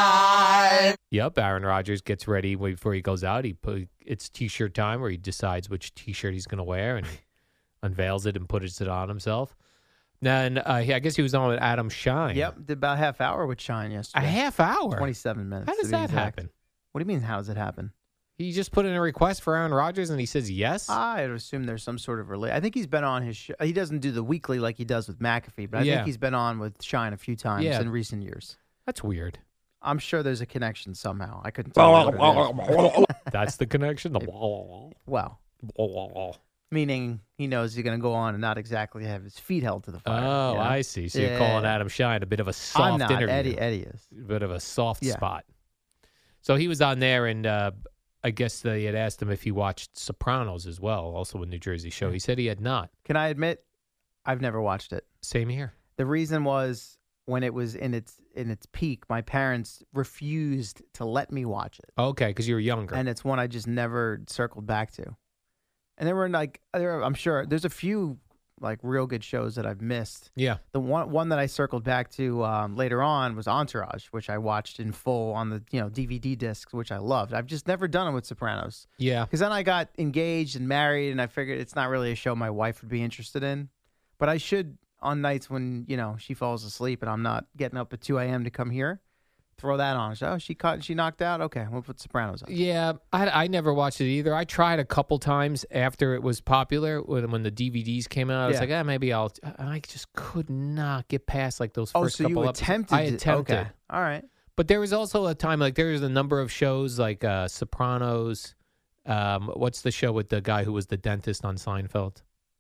[SPEAKER 19] time.
[SPEAKER 4] Yep, Aaron Rodgers gets ready before he goes out. He put, it's T-shirt time where he decides which T-shirt he's going to wear and he unveils it and puts it on himself. Then uh, he, I guess he was on with Adam Shine.
[SPEAKER 13] Yep, did about a half hour with Shine yesterday.
[SPEAKER 4] A half hour?
[SPEAKER 13] twenty-seven minutes.
[SPEAKER 4] How does
[SPEAKER 13] to be
[SPEAKER 4] that
[SPEAKER 13] exact.
[SPEAKER 4] happen?
[SPEAKER 13] What do you mean? How does it happen?
[SPEAKER 4] He just put in a request for Aaron Rodgers and he says yes.
[SPEAKER 13] I would assume there's some sort of relate. I think he's been on his show. He doesn't do the weekly like he does with McAfee, but I
[SPEAKER 4] Yeah.
[SPEAKER 13] think he's been on with Shine a few times
[SPEAKER 4] Yeah.
[SPEAKER 13] in recent years.
[SPEAKER 4] That's weird.
[SPEAKER 13] I'm sure there's a connection somehow. I couldn't tell you what it is.
[SPEAKER 4] That's the connection. The wall.
[SPEAKER 13] Well, meaning he knows he's going to go on and not exactly have his feet held to the fire.
[SPEAKER 4] Oh,
[SPEAKER 13] you know?
[SPEAKER 4] I see. So you're calling
[SPEAKER 13] Yeah.
[SPEAKER 4] Adam Shine a bit of a soft
[SPEAKER 13] I'm not.
[SPEAKER 4] interview.
[SPEAKER 13] Eddie, Eddie is.
[SPEAKER 4] A bit of a soft
[SPEAKER 13] Yeah.
[SPEAKER 4] spot. So he was on there, and uh, I guess they had asked him if he watched Sopranos as well, also a New Jersey show. He said he had not.
[SPEAKER 13] Can I admit, I've never watched it.
[SPEAKER 4] Same here.
[SPEAKER 13] The reason was when it was in its in its peak, my parents refused to let me watch it.
[SPEAKER 4] Okay, because you were younger.
[SPEAKER 13] And it's one I just never circled back to. And there were like, there were, I'm sure there's a few like real good shows that I've missed.
[SPEAKER 4] Yeah.
[SPEAKER 13] The one one that I circled back to um, later on was Entourage, which I watched in full on the you know D V D discs, which I loved. I've just never done it with Sopranos.
[SPEAKER 4] Yeah.
[SPEAKER 13] Because then I got engaged and married, and I figured it's not really a show my wife would be interested in. But I should, on nights when you know she falls asleep and I'm not getting up at two a.m. to come here, throw that on. So, oh, she caught, she knocked out. Okay, we'll put Sopranos on.
[SPEAKER 4] Yeah, I, I never watched it either. I tried a couple times after it was popular when, when the D V Ds came out. I was
[SPEAKER 13] Yeah.
[SPEAKER 4] like, ah, maybe I'll. I just could not get past like those
[SPEAKER 13] Oh,
[SPEAKER 4] first
[SPEAKER 13] so
[SPEAKER 4] couple
[SPEAKER 13] you
[SPEAKER 4] episodes.
[SPEAKER 13] attempted
[SPEAKER 4] I
[SPEAKER 13] to-
[SPEAKER 4] attempted.
[SPEAKER 13] okay. All right.
[SPEAKER 4] But there was also a time like there was a number of shows like uh, Sopranos. Um, what's the show with the guy who was the dentist on Seinfeld?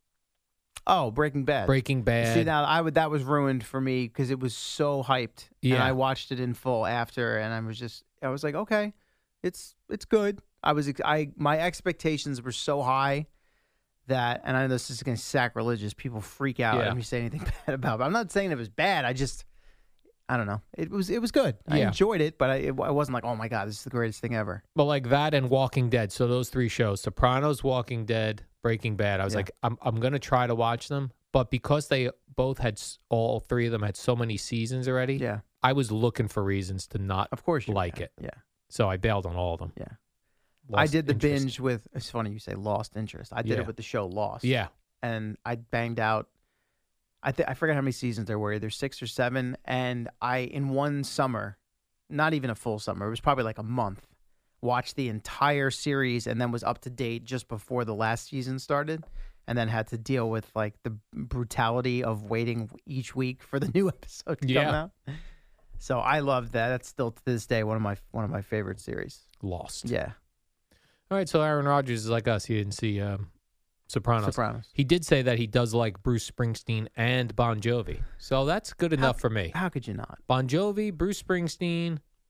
[SPEAKER 13] Oh, Breaking Bad.
[SPEAKER 4] Breaking Bad.
[SPEAKER 13] See, now I would that was ruined for me because it was so hyped, and
[SPEAKER 4] Yeah.
[SPEAKER 13] I watched it in full after, and I was just, I was like, okay, it's it's good. I was, ex- I my expectations were so high that, and I know this is going to sacrilegious. People freak out
[SPEAKER 4] Yeah.
[SPEAKER 13] if you say anything bad about it. But I'm not saying it was bad. I just, I don't know. It was it was good. I
[SPEAKER 4] Yeah.
[SPEAKER 13] enjoyed it, but I, it, I wasn't like, oh my god, this is the greatest thing ever.
[SPEAKER 4] But like that and Walking Dead. So those three shows, Sopranos, Walking Dead, Breaking Bad. I was
[SPEAKER 13] Yeah.
[SPEAKER 4] like, I'm I'm gonna try to watch them, but because they both had s- all three of them had so many seasons already.
[SPEAKER 13] Yeah.
[SPEAKER 4] I was looking for reasons to not,
[SPEAKER 13] of course, you
[SPEAKER 4] like
[SPEAKER 13] can.
[SPEAKER 4] it.
[SPEAKER 13] Yeah.
[SPEAKER 4] So I bailed on all of them.
[SPEAKER 13] Yeah.
[SPEAKER 4] Lost
[SPEAKER 13] I did the
[SPEAKER 4] interest.
[SPEAKER 13] binge with. It's funny you say lost interest. I did
[SPEAKER 4] Yeah.
[SPEAKER 13] it with the show Lost.
[SPEAKER 4] Yeah.
[SPEAKER 13] and I banged out. I think I forget how many seasons there were, either six or seven. And I, in one summer, not even a full summer, it was probably like a month, watched the entire series and then was up to date just before the last season started, and then had to deal with like the brutality of waiting each week for the new episode to come
[SPEAKER 4] Yeah.
[SPEAKER 13] out. So I loved that. That's still to this day one of my one of my favorite series.
[SPEAKER 4] Lost.
[SPEAKER 13] Yeah.
[SPEAKER 4] All right. So Aaron Rodgers is like us. He didn't see um, Sopranos.
[SPEAKER 13] Sopranos.
[SPEAKER 4] He did say that he does like Bruce Springsteen and Bon Jovi. So that's good enough for me.
[SPEAKER 13] How could you not?
[SPEAKER 4] Bon Jovi, Bruce Springsteen,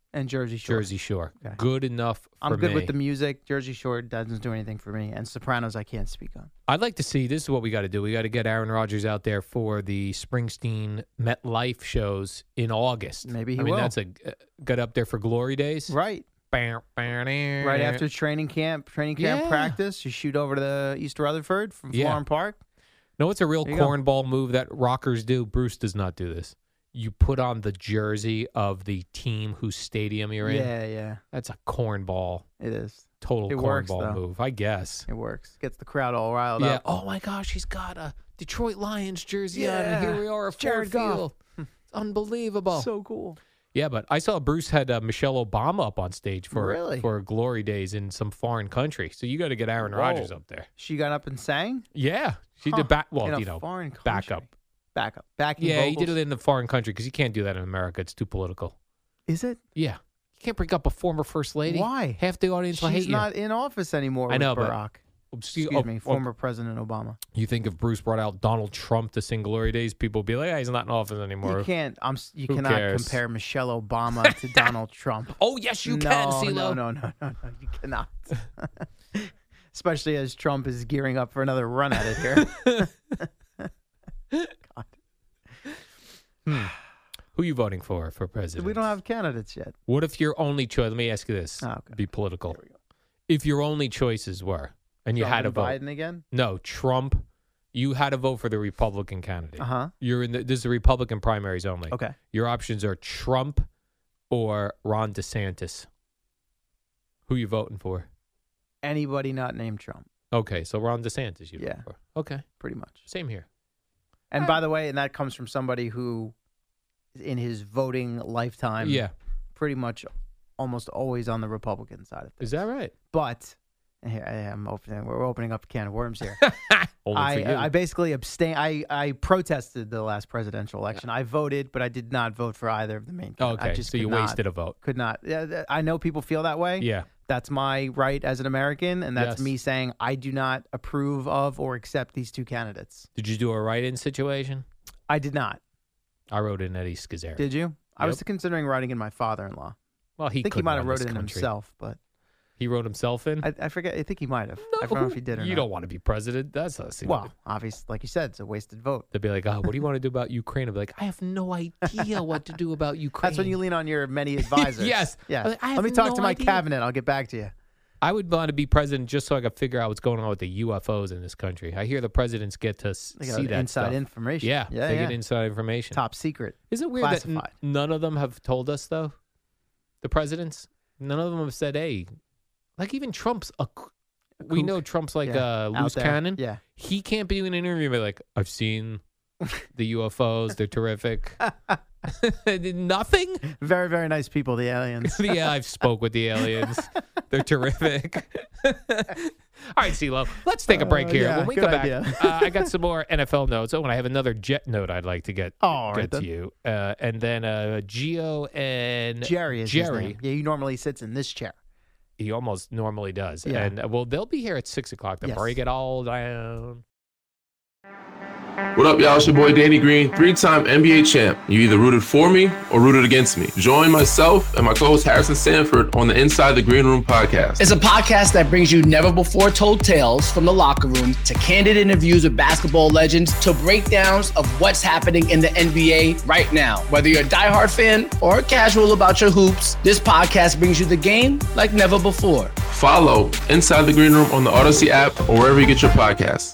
[SPEAKER 13] And Jersey Shore.
[SPEAKER 4] Jersey Shore.
[SPEAKER 13] Okay.
[SPEAKER 4] Good enough for
[SPEAKER 13] I'm good
[SPEAKER 4] me.
[SPEAKER 13] with the music. Jersey Shore doesn't do anything for me. And Sopranos, I can't speak on.
[SPEAKER 4] I'd like to see, this is what we got to do. We got to get Aaron Rodgers out there for the Springsteen MetLife shows in August.
[SPEAKER 13] Maybe he
[SPEAKER 4] I mean,
[SPEAKER 13] will.
[SPEAKER 4] that's a, uh, got up there for Glory Days.
[SPEAKER 13] Right.
[SPEAKER 4] Right
[SPEAKER 13] Right after training camp, training camp
[SPEAKER 4] Yeah.
[SPEAKER 13] practice, you shoot over to the East Rutherford from
[SPEAKER 4] Yeah.
[SPEAKER 13] Florham Park.
[SPEAKER 4] No, it's a real
[SPEAKER 13] There you go.
[SPEAKER 4] cornball move that rockers do. Bruce does not do this. You put on the jersey of the team whose stadium you're in.
[SPEAKER 13] Yeah, yeah.
[SPEAKER 4] That's a cornball.
[SPEAKER 13] It is.
[SPEAKER 4] Total
[SPEAKER 13] It works,
[SPEAKER 4] cornball
[SPEAKER 13] though.
[SPEAKER 4] move, I guess.
[SPEAKER 13] It works. Gets the crowd all riled
[SPEAKER 4] Yeah.
[SPEAKER 13] up.
[SPEAKER 4] Oh my gosh, he's got a Detroit Lions jersey on,
[SPEAKER 13] Yeah.
[SPEAKER 4] and here we are at Ford
[SPEAKER 13] Jared Goff.
[SPEAKER 4] Field. It's unbelievable.
[SPEAKER 13] So cool.
[SPEAKER 4] Yeah, but I saw Bruce had uh, Michelle Obama up on stage for
[SPEAKER 13] Really?
[SPEAKER 4] for Glory Days in some foreign country. So you got to get Aaron
[SPEAKER 13] Whoa.
[SPEAKER 4] Rodgers up there.
[SPEAKER 13] She got up and sang?
[SPEAKER 4] Yeah, she
[SPEAKER 13] Huh.
[SPEAKER 4] did back. Well,
[SPEAKER 13] In a
[SPEAKER 4] you know,
[SPEAKER 13] foreign
[SPEAKER 4] back up.
[SPEAKER 13] Back up. Backing
[SPEAKER 4] Yeah, he
[SPEAKER 13] vocals?
[SPEAKER 4] did it in the foreign country because you can't do that in America. It's too political.
[SPEAKER 13] Is it?
[SPEAKER 4] Yeah, you can't bring up a former first lady.
[SPEAKER 13] Why?
[SPEAKER 4] Half the audience will
[SPEAKER 13] She's
[SPEAKER 4] hate
[SPEAKER 13] not in office anymore
[SPEAKER 4] I know,
[SPEAKER 13] with
[SPEAKER 4] but-
[SPEAKER 13] Barack.
[SPEAKER 4] you.
[SPEAKER 13] Excuse
[SPEAKER 4] oh,
[SPEAKER 13] me,
[SPEAKER 4] oh,
[SPEAKER 13] former President Obama.
[SPEAKER 4] You think if Bruce brought out Donald Trump to sing Glory Days, people would be like, "Yeah, he's not in office anymore."
[SPEAKER 13] You can't. I'm. s- You
[SPEAKER 4] Who
[SPEAKER 13] cannot
[SPEAKER 4] cares?
[SPEAKER 13] compare Michelle Obama to Donald Trump.
[SPEAKER 4] Oh yes, you
[SPEAKER 13] no,
[SPEAKER 4] can,
[SPEAKER 13] No,
[SPEAKER 4] CeeLo.
[SPEAKER 13] no, no, no, no. You cannot. Especially as Trump is gearing up for another run at it here. God.
[SPEAKER 4] Hmm. Who are you voting for for president?
[SPEAKER 13] We don't have candidates yet.
[SPEAKER 4] What if your only choice? Let me ask you this.
[SPEAKER 13] Oh, okay.
[SPEAKER 4] Be political. If your only choices were, and you
[SPEAKER 13] Trump
[SPEAKER 4] had to
[SPEAKER 13] and
[SPEAKER 4] vote,
[SPEAKER 13] Biden again?
[SPEAKER 4] No, Trump. You had to vote for the Republican candidate.
[SPEAKER 13] Uh huh.
[SPEAKER 4] You're in the, this is the Republican primaries only.
[SPEAKER 13] Okay.
[SPEAKER 4] Your options are Trump or Ron DeSantis. Who you voting for?
[SPEAKER 13] Anybody not named Trump.
[SPEAKER 4] Okay, so Ron DeSantis you
[SPEAKER 13] Yeah.
[SPEAKER 4] vote for. Okay,
[SPEAKER 13] pretty much.
[SPEAKER 4] Same here.
[SPEAKER 13] And by the way, and that comes from somebody who, in his voting lifetime,
[SPEAKER 4] Yeah.
[SPEAKER 13] pretty much almost always on the Republican side of things.
[SPEAKER 4] Is that right?
[SPEAKER 13] But here I am opening. We're opening up a can of worms here.
[SPEAKER 4] Only
[SPEAKER 13] I,
[SPEAKER 4] for you.
[SPEAKER 13] I basically abstain. I, I protested the last presidential election. I voted, but I did not vote for either of the main. candidates. I
[SPEAKER 4] Okay,
[SPEAKER 13] just
[SPEAKER 4] so you
[SPEAKER 13] could not-
[SPEAKER 4] wasted a vote.
[SPEAKER 13] Could not. Yeah, th- I know people feel that way.
[SPEAKER 4] Yeah.
[SPEAKER 13] That's my right as an American, and that's
[SPEAKER 4] Yes.
[SPEAKER 13] me saying I do not approve of or accept these two candidates.
[SPEAKER 4] Did you do a write-in situation?
[SPEAKER 13] I did not.
[SPEAKER 4] I wrote in Eddie Scazzeri.
[SPEAKER 13] Did you? I was
[SPEAKER 4] Yep.
[SPEAKER 13] considering writing in my father-in-law.
[SPEAKER 4] Well, he
[SPEAKER 13] I think he
[SPEAKER 4] couldn't
[SPEAKER 13] might have
[SPEAKER 4] run
[SPEAKER 13] wrote
[SPEAKER 4] this
[SPEAKER 13] it in
[SPEAKER 4] country.
[SPEAKER 13] himself, but
[SPEAKER 4] He wrote himself in.
[SPEAKER 13] I, I forget. I think he might have. I don't know if he did or
[SPEAKER 4] you
[SPEAKER 13] not.
[SPEAKER 4] don't want to be president. That's us.
[SPEAKER 13] Well, obviously, like you said, it's a wasted vote.
[SPEAKER 4] They'd be like, "Oh, what do you want to do about Ukraine?" I'd be like, "I have no idea what to do about Ukraine."
[SPEAKER 13] That's when you lean on your many advisors.
[SPEAKER 4] Yes.
[SPEAKER 13] Yeah.
[SPEAKER 4] I- I
[SPEAKER 13] Let
[SPEAKER 4] have
[SPEAKER 13] me talk
[SPEAKER 4] no
[SPEAKER 13] to my
[SPEAKER 4] idea.
[SPEAKER 13] cabinet. I'll get back to you.
[SPEAKER 4] I would want to be president just so I could figure out what's going on with the U F Os in this country. I hear the presidents get to s-
[SPEAKER 13] They got
[SPEAKER 4] see that
[SPEAKER 13] inside
[SPEAKER 4] stuff.
[SPEAKER 13] information.
[SPEAKER 4] Yeah,
[SPEAKER 13] Yeah,
[SPEAKER 4] they
[SPEAKER 13] yeah.
[SPEAKER 4] get inside information.
[SPEAKER 13] Top secret.
[SPEAKER 4] Is it weird that n-
[SPEAKER 13] Classified.
[SPEAKER 4] none of them have told us though? The presidents, none of them have said, "Hey," like even Trump's a. We
[SPEAKER 13] kook.
[SPEAKER 4] know Trump's like
[SPEAKER 13] Yeah,
[SPEAKER 4] a
[SPEAKER 13] out
[SPEAKER 4] loose
[SPEAKER 13] there.
[SPEAKER 4] cannon.
[SPEAKER 13] Yeah.
[SPEAKER 4] He can't be doing an interview and be like, "I've seen the U F Os. They're terrific." Nothing.
[SPEAKER 13] Very, very nice people, the aliens.
[SPEAKER 4] Yeah, I've spoke with the aliens. They're terrific. All right, CeeLo, let's take a break
[SPEAKER 13] Uh,
[SPEAKER 4] here.
[SPEAKER 13] yeah,
[SPEAKER 4] when we
[SPEAKER 13] good
[SPEAKER 4] come
[SPEAKER 13] idea.
[SPEAKER 4] back, uh, I got some more N F L notes. Oh, and I have another Jet note I'd like to get,
[SPEAKER 13] Oh, all
[SPEAKER 4] get
[SPEAKER 13] right,
[SPEAKER 4] to
[SPEAKER 13] then.
[SPEAKER 4] you. Uh, and then uh, Gio and
[SPEAKER 13] Jerry is his
[SPEAKER 4] Jerry.
[SPEAKER 13] name. Yeah, he normally sits in this chair.
[SPEAKER 4] He almost normally does.
[SPEAKER 13] Yeah.
[SPEAKER 4] And uh, well, they'll be here at six o'clock to
[SPEAKER 13] Yes.
[SPEAKER 4] break it all down.
[SPEAKER 20] What up, y'all? It's your boy Danny Green, three-time N B A champ. You either rooted for me or rooted against me. Join myself and my co-host Harrison Sanford on the Inside the Green Room podcast.
[SPEAKER 21] It's a podcast that brings you never-before-told tales from the locker room to candid interviews with basketball legends to breakdowns of what's happening in the N B A right now. Whether you're a diehard fan or casual about your hoops, this podcast brings you the game like never before.
[SPEAKER 20] Follow Inside the Green Room on the Odyssey app or wherever you get your podcasts.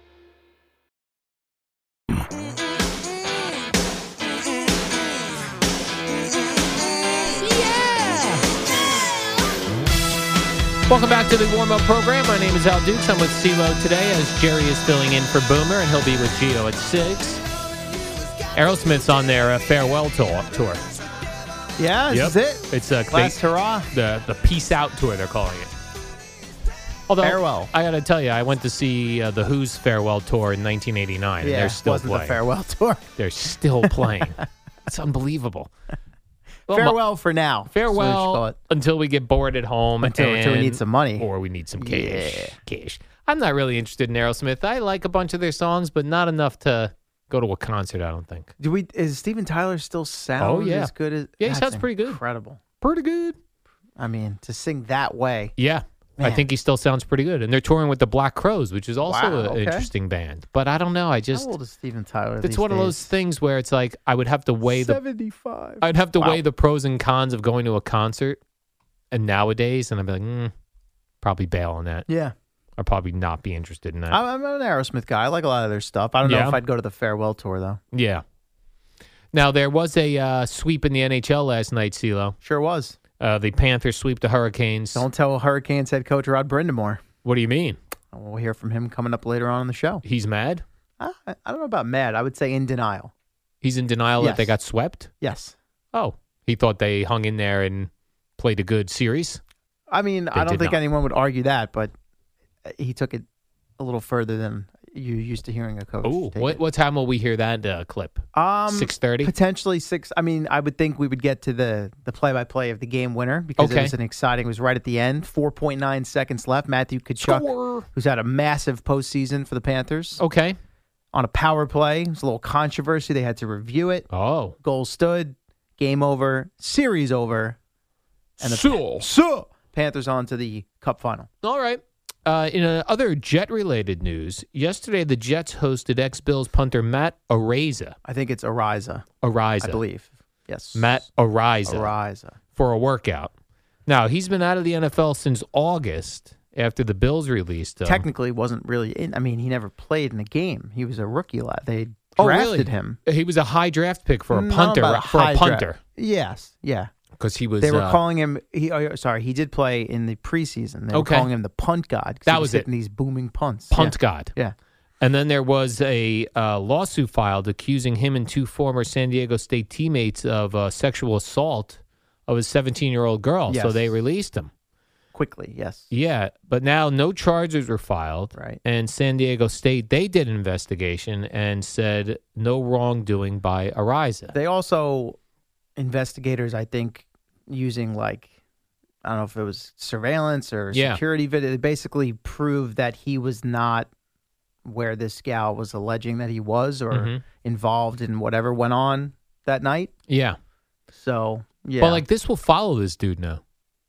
[SPEAKER 4] Welcome back to the warm-up program. My name is Al Dukes. I'm with CeeLo today as Jerry is filling in for Boomer, and he'll be with Gio at six. Aerosmith's on their uh, farewell tour. tour.
[SPEAKER 13] Yeah,
[SPEAKER 4] Yep.
[SPEAKER 13] this is it.
[SPEAKER 4] It's a
[SPEAKER 13] Last
[SPEAKER 4] they-
[SPEAKER 13] hurrah.
[SPEAKER 4] The the peace out tour they're calling it. Although
[SPEAKER 13] Farewell.
[SPEAKER 4] I got to tell you, I went to see uh, the Who's farewell tour in nineteen eighty-nine. and
[SPEAKER 13] Yeah,
[SPEAKER 4] they're still
[SPEAKER 13] wasn't
[SPEAKER 4] playing.
[SPEAKER 13] the farewell tour.
[SPEAKER 4] They're still playing. It's unbelievable. Well,
[SPEAKER 13] farewell for now. That's what we should call
[SPEAKER 4] Farewell
[SPEAKER 13] it.
[SPEAKER 4] until we get bored at home.
[SPEAKER 13] Until- until we
[SPEAKER 4] and-
[SPEAKER 13] need some money.
[SPEAKER 4] Or we need some cash.
[SPEAKER 13] Yeah.
[SPEAKER 4] Cash. I'm not really interested in Aerosmith. I like a bunch of their songs, but not enough to go to a concert, I don't think.
[SPEAKER 13] Do we? Is Steven Tyler still sound
[SPEAKER 4] Oh, yeah.
[SPEAKER 13] as good as?
[SPEAKER 4] Yeah, he
[SPEAKER 13] That's
[SPEAKER 4] sounds pretty good.
[SPEAKER 13] Incredible.
[SPEAKER 4] Pretty good.
[SPEAKER 13] I mean, to sing that way.
[SPEAKER 4] Yeah.
[SPEAKER 13] Man.
[SPEAKER 4] I think he still sounds pretty good. And they're touring with the Black Crows, which is also
[SPEAKER 13] Wow,
[SPEAKER 4] an
[SPEAKER 13] okay.
[SPEAKER 4] interesting band. But I don't know. I just.
[SPEAKER 13] How old is Steven Tyler?
[SPEAKER 4] It's
[SPEAKER 13] these
[SPEAKER 4] one of
[SPEAKER 13] days?
[SPEAKER 4] those things where it's like I would have to weigh the.
[SPEAKER 13] seventy-five.
[SPEAKER 4] I'd have to
[SPEAKER 13] Wow.
[SPEAKER 4] weigh the pros and cons of going to a concert and nowadays, and I'd be like, mm, probably bail on that.
[SPEAKER 13] Yeah.
[SPEAKER 4] I'd probably not be interested in that.
[SPEAKER 13] I'm, I'm an Aerosmith guy. I like a lot of their stuff. I don't
[SPEAKER 4] Yeah.
[SPEAKER 13] know if I'd go to the farewell tour, though.
[SPEAKER 4] Yeah. Now, there was a uh, sweep in the N H L last night, CeeLo.
[SPEAKER 13] Sure was.
[SPEAKER 4] Uh, the Panthers sweep the Hurricanes.
[SPEAKER 13] Don't tell Hurricanes head coach Rod Brindamore.
[SPEAKER 4] What do you mean?
[SPEAKER 13] We'll hear from him coming up later on in the show.
[SPEAKER 4] He's mad?
[SPEAKER 13] I, I don't know about mad. I would say in denial.
[SPEAKER 4] He's in denial
[SPEAKER 13] Yes.
[SPEAKER 4] that they got swept?
[SPEAKER 13] Yes.
[SPEAKER 4] Oh, he thought they hung in there and played a good series?
[SPEAKER 13] I mean,
[SPEAKER 4] They
[SPEAKER 13] I don't
[SPEAKER 4] did
[SPEAKER 13] think
[SPEAKER 4] not.
[SPEAKER 13] anyone would argue that, but he took it a little further than you used to hearing a coach.
[SPEAKER 4] Oh,
[SPEAKER 13] take
[SPEAKER 4] what,
[SPEAKER 13] it.
[SPEAKER 4] what time will we hear that uh, clip?
[SPEAKER 13] Um,
[SPEAKER 4] six thirty?
[SPEAKER 13] Potentially six. I mean, I would think we would get to the the play by play of the game winner because
[SPEAKER 4] Okay.
[SPEAKER 13] it was an exciting. It was right at the end. Four point nine seconds left. Matthew Tkachuk,
[SPEAKER 4] Score.
[SPEAKER 13] who's had a massive postseason for the Panthers,
[SPEAKER 4] Okay.
[SPEAKER 13] on a power play. It was a little controversy. They had to review it.
[SPEAKER 4] Oh.
[SPEAKER 13] Goal stood. Game over. Series over. And the
[SPEAKER 4] So.
[SPEAKER 13] so Panthers on to the Cup final.
[SPEAKER 4] All right. Uh, in uh, other Jet-related news, yesterday the Jets hosted ex-Bills punter Matt Araiza.
[SPEAKER 13] I think it's Ariza.
[SPEAKER 4] Ariza.
[SPEAKER 13] I believe. Yes.
[SPEAKER 4] Matt Araiza.
[SPEAKER 13] Ariza.
[SPEAKER 4] For a workout. Now, he's been out of the N F L since August after the Bills released him.
[SPEAKER 13] Technically wasn't really in. I mean, he never played in a game. He was a rookie lad. They
[SPEAKER 4] Oh,
[SPEAKER 13] drafted
[SPEAKER 4] really?
[SPEAKER 13] him.
[SPEAKER 4] He was a high draft pick for a
[SPEAKER 13] Not
[SPEAKER 4] punter.
[SPEAKER 13] about
[SPEAKER 4] for
[SPEAKER 13] high
[SPEAKER 4] a punter.
[SPEAKER 13] draft. Yes. Yeah.
[SPEAKER 4] Because he was.
[SPEAKER 13] They were
[SPEAKER 4] uh,
[SPEAKER 13] calling him. He oh, sorry, he did play in the preseason. They were
[SPEAKER 4] Okay.
[SPEAKER 13] calling him the punt god. 'cause
[SPEAKER 4] That
[SPEAKER 13] he
[SPEAKER 4] was
[SPEAKER 13] was
[SPEAKER 4] it.
[SPEAKER 13] hitting these booming punts.
[SPEAKER 4] Punt
[SPEAKER 13] Yeah.
[SPEAKER 4] God.
[SPEAKER 13] Yeah.
[SPEAKER 4] And then there was a uh, lawsuit filed accusing him and two former San Diego State teammates of uh, sexual assault of a seventeen-year-old girl. So
[SPEAKER 13] Yes.
[SPEAKER 4] they released him.
[SPEAKER 13] Quickly, yes.
[SPEAKER 4] Yeah, but now no charges were filed.
[SPEAKER 13] Right.
[SPEAKER 4] And San Diego State, they did an investigation and said no wrongdoing by Ariza.
[SPEAKER 13] They also investigators, I think, using like I don't know if it was surveillance or
[SPEAKER 4] Yeah.
[SPEAKER 13] security video. They basically proved that he was not where this gal was alleging that he was, or
[SPEAKER 4] Mhm.
[SPEAKER 13] involved in whatever went on that night.
[SPEAKER 4] Yeah.
[SPEAKER 13] So yeah,
[SPEAKER 4] But like this will follow this dude now.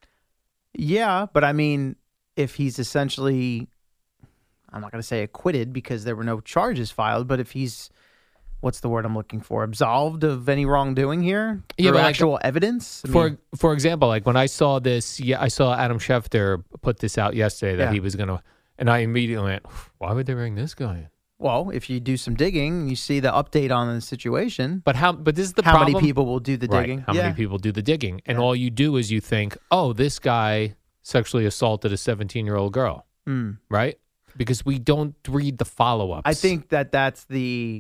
[SPEAKER 13] yeah, but I mean, if he's essentially, I'm not going to say acquitted because there were no charges filed, but if he's, what's the word I'm looking for, absolved of any wrongdoing here,
[SPEAKER 4] Yeah,
[SPEAKER 13] through
[SPEAKER 4] but like-
[SPEAKER 13] actual evidence. I
[SPEAKER 4] For
[SPEAKER 13] mean,
[SPEAKER 4] for example, like when I saw this, yeah, I saw Adam Schefter put this out yesterday that
[SPEAKER 13] Yeah.
[SPEAKER 4] he was going to, and I immediately went, why would they bring this guy in?
[SPEAKER 13] well, if you do some digging, you see the update on the situation.
[SPEAKER 4] But how? But this is the
[SPEAKER 13] how
[SPEAKER 4] problem.
[SPEAKER 13] many people will do the
[SPEAKER 4] Right,
[SPEAKER 13] digging?
[SPEAKER 4] How
[SPEAKER 13] yeah.
[SPEAKER 4] many people do the digging? And all you do is you think, oh, this guy sexually assaulted a seventeen-year-old girl,
[SPEAKER 13] Mm.
[SPEAKER 4] right? Because we don't read the follow-ups.
[SPEAKER 13] I think that that's the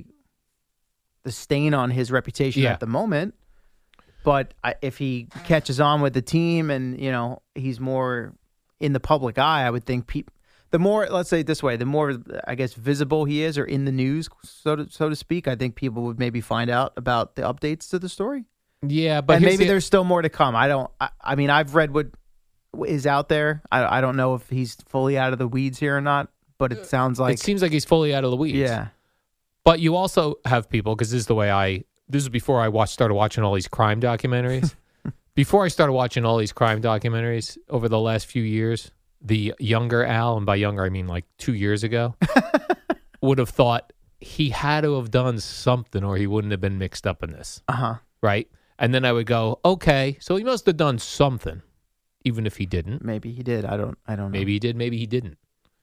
[SPEAKER 13] the stain on his reputation
[SPEAKER 4] Yeah.
[SPEAKER 13] at the moment. But I, if he catches on with the team and, you know, he's more in the public eye, I would think people. The more, let's say it this way, the more, I guess, visible he is or in the news, so to, so to speak, I think people would maybe find out about the updates to the story.
[SPEAKER 4] Yeah, but
[SPEAKER 13] and
[SPEAKER 4] here's
[SPEAKER 13] maybe
[SPEAKER 4] the-
[SPEAKER 13] there's still more to come. I don't, I, I mean, I've read what is out there. I, I don't know if he's fully out of the weeds here or not, but it sounds like.
[SPEAKER 4] it seems like he's fully out of the weeds.
[SPEAKER 13] Yeah.
[SPEAKER 4] But you also have people, because this is the way I, this is before I watched, started watching all these crime documentaries. Before I started watching all these crime documentaries over the last few years, the younger Al, and by younger I mean like two years ago, would have thought he had to have done something or he wouldn't have been mixed up in this.
[SPEAKER 13] Uh-huh.
[SPEAKER 4] Right? And then I would go, okay, so he must have done something, even if he didn't.
[SPEAKER 13] Maybe he did. I don't, I don't know.
[SPEAKER 4] Maybe he did, maybe he didn't.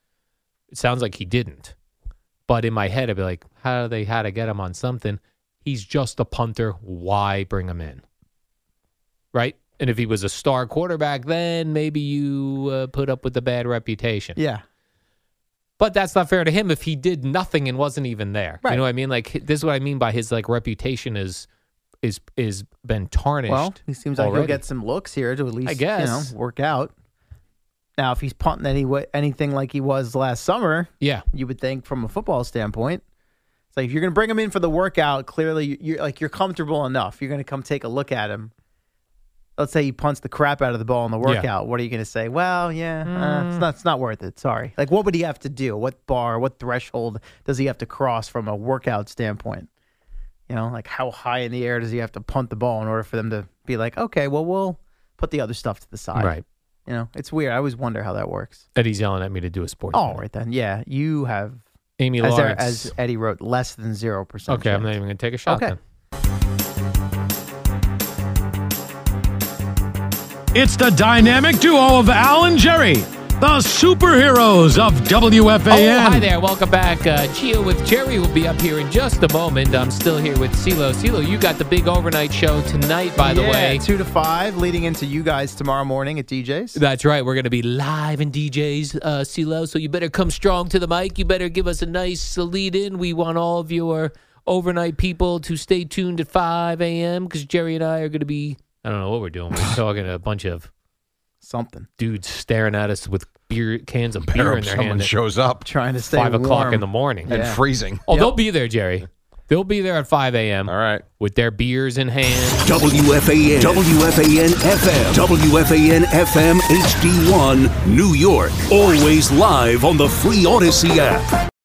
[SPEAKER 4] It sounds like he didn't. But in my head, I'd be like, how do they had to get him on something? He's just a punter. Why bring him in? Right? And if he was a star quarterback, then maybe you uh, put up with the bad reputation.
[SPEAKER 13] Yeah.
[SPEAKER 4] But that's not fair to him if he did nothing and wasn't even there.
[SPEAKER 13] Right.
[SPEAKER 4] You know what I mean? Like this is what I mean by his like reputation is is is been tarnished.
[SPEAKER 13] Well, he seems like
[SPEAKER 4] already.
[SPEAKER 13] he'll get some looks here to at least,
[SPEAKER 4] I guess.
[SPEAKER 13] you know, work out. Now, if he's punting any way, anything like he was last summer,
[SPEAKER 4] yeah,
[SPEAKER 13] you would think from a football standpoint, it's like if you're going to bring him in for the workout, clearly you're like you're comfortable enough. You're going to come take a look at him. Let's say he punts the crap out of the ball in the workout.
[SPEAKER 4] Yeah.
[SPEAKER 13] What are you going to say? Well, yeah, uh,
[SPEAKER 4] Mm.
[SPEAKER 13] it's not. It's not worth it. Sorry. Like, what would he have to do? What bar? What threshold does he have to cross from a workout standpoint? You know, like how high in the air does he have to punt the ball in order for them to be like, okay, well, we'll put the other stuff to the side.
[SPEAKER 4] Right.
[SPEAKER 13] You know, it's weird. I always wonder how that works.
[SPEAKER 4] Eddie's yelling at me to do a sports.
[SPEAKER 13] All right then. Yeah, you have
[SPEAKER 4] Amy
[SPEAKER 13] as, there-
[SPEAKER 4] Lawrence.
[SPEAKER 13] as Eddie wrote, less than zero percent.
[SPEAKER 4] Okay, I'm not even going to take a shot
[SPEAKER 13] Okay.
[SPEAKER 4] then.
[SPEAKER 12] It's the dynamic duo of Al and Jerry, the superheroes of W F A N.
[SPEAKER 4] Oh, hi there. Welcome back. Uh, Chia with Jerry will be up here in just a moment. I'm still here with CeeLo. CeeLo, you got the big overnight show tonight, by the
[SPEAKER 13] Yeah,
[SPEAKER 4] way.
[SPEAKER 13] two to five, leading into you guys tomorrow morning at D J's.
[SPEAKER 4] That's right. We're going to be live in D J's, uh, CeeLo, so you better come strong to the mic. You better give us a nice lead in. We want all of your overnight people to stay tuned at five a.m. because Jerry and I are going to be, I don't know what we're doing. We're talking to a bunch of
[SPEAKER 13] something
[SPEAKER 4] dudes staring at us with beer cans of
[SPEAKER 5] Better
[SPEAKER 4] beer
[SPEAKER 5] hope
[SPEAKER 4] in their
[SPEAKER 5] someone
[SPEAKER 4] hand. at
[SPEAKER 5] shows up.
[SPEAKER 13] Trying to stay
[SPEAKER 4] Five o'clock
[SPEAKER 13] warm.
[SPEAKER 4] in the morning.
[SPEAKER 5] And freezing.
[SPEAKER 4] Oh,
[SPEAKER 13] Yep.
[SPEAKER 4] they'll be there, Jerry. They'll be there at five a.m.
[SPEAKER 5] All right.
[SPEAKER 4] With their beers in hand.
[SPEAKER 10] W F A N, W F A N F M, W F A N F M H D one, New York. Always live on the free Odyssey app.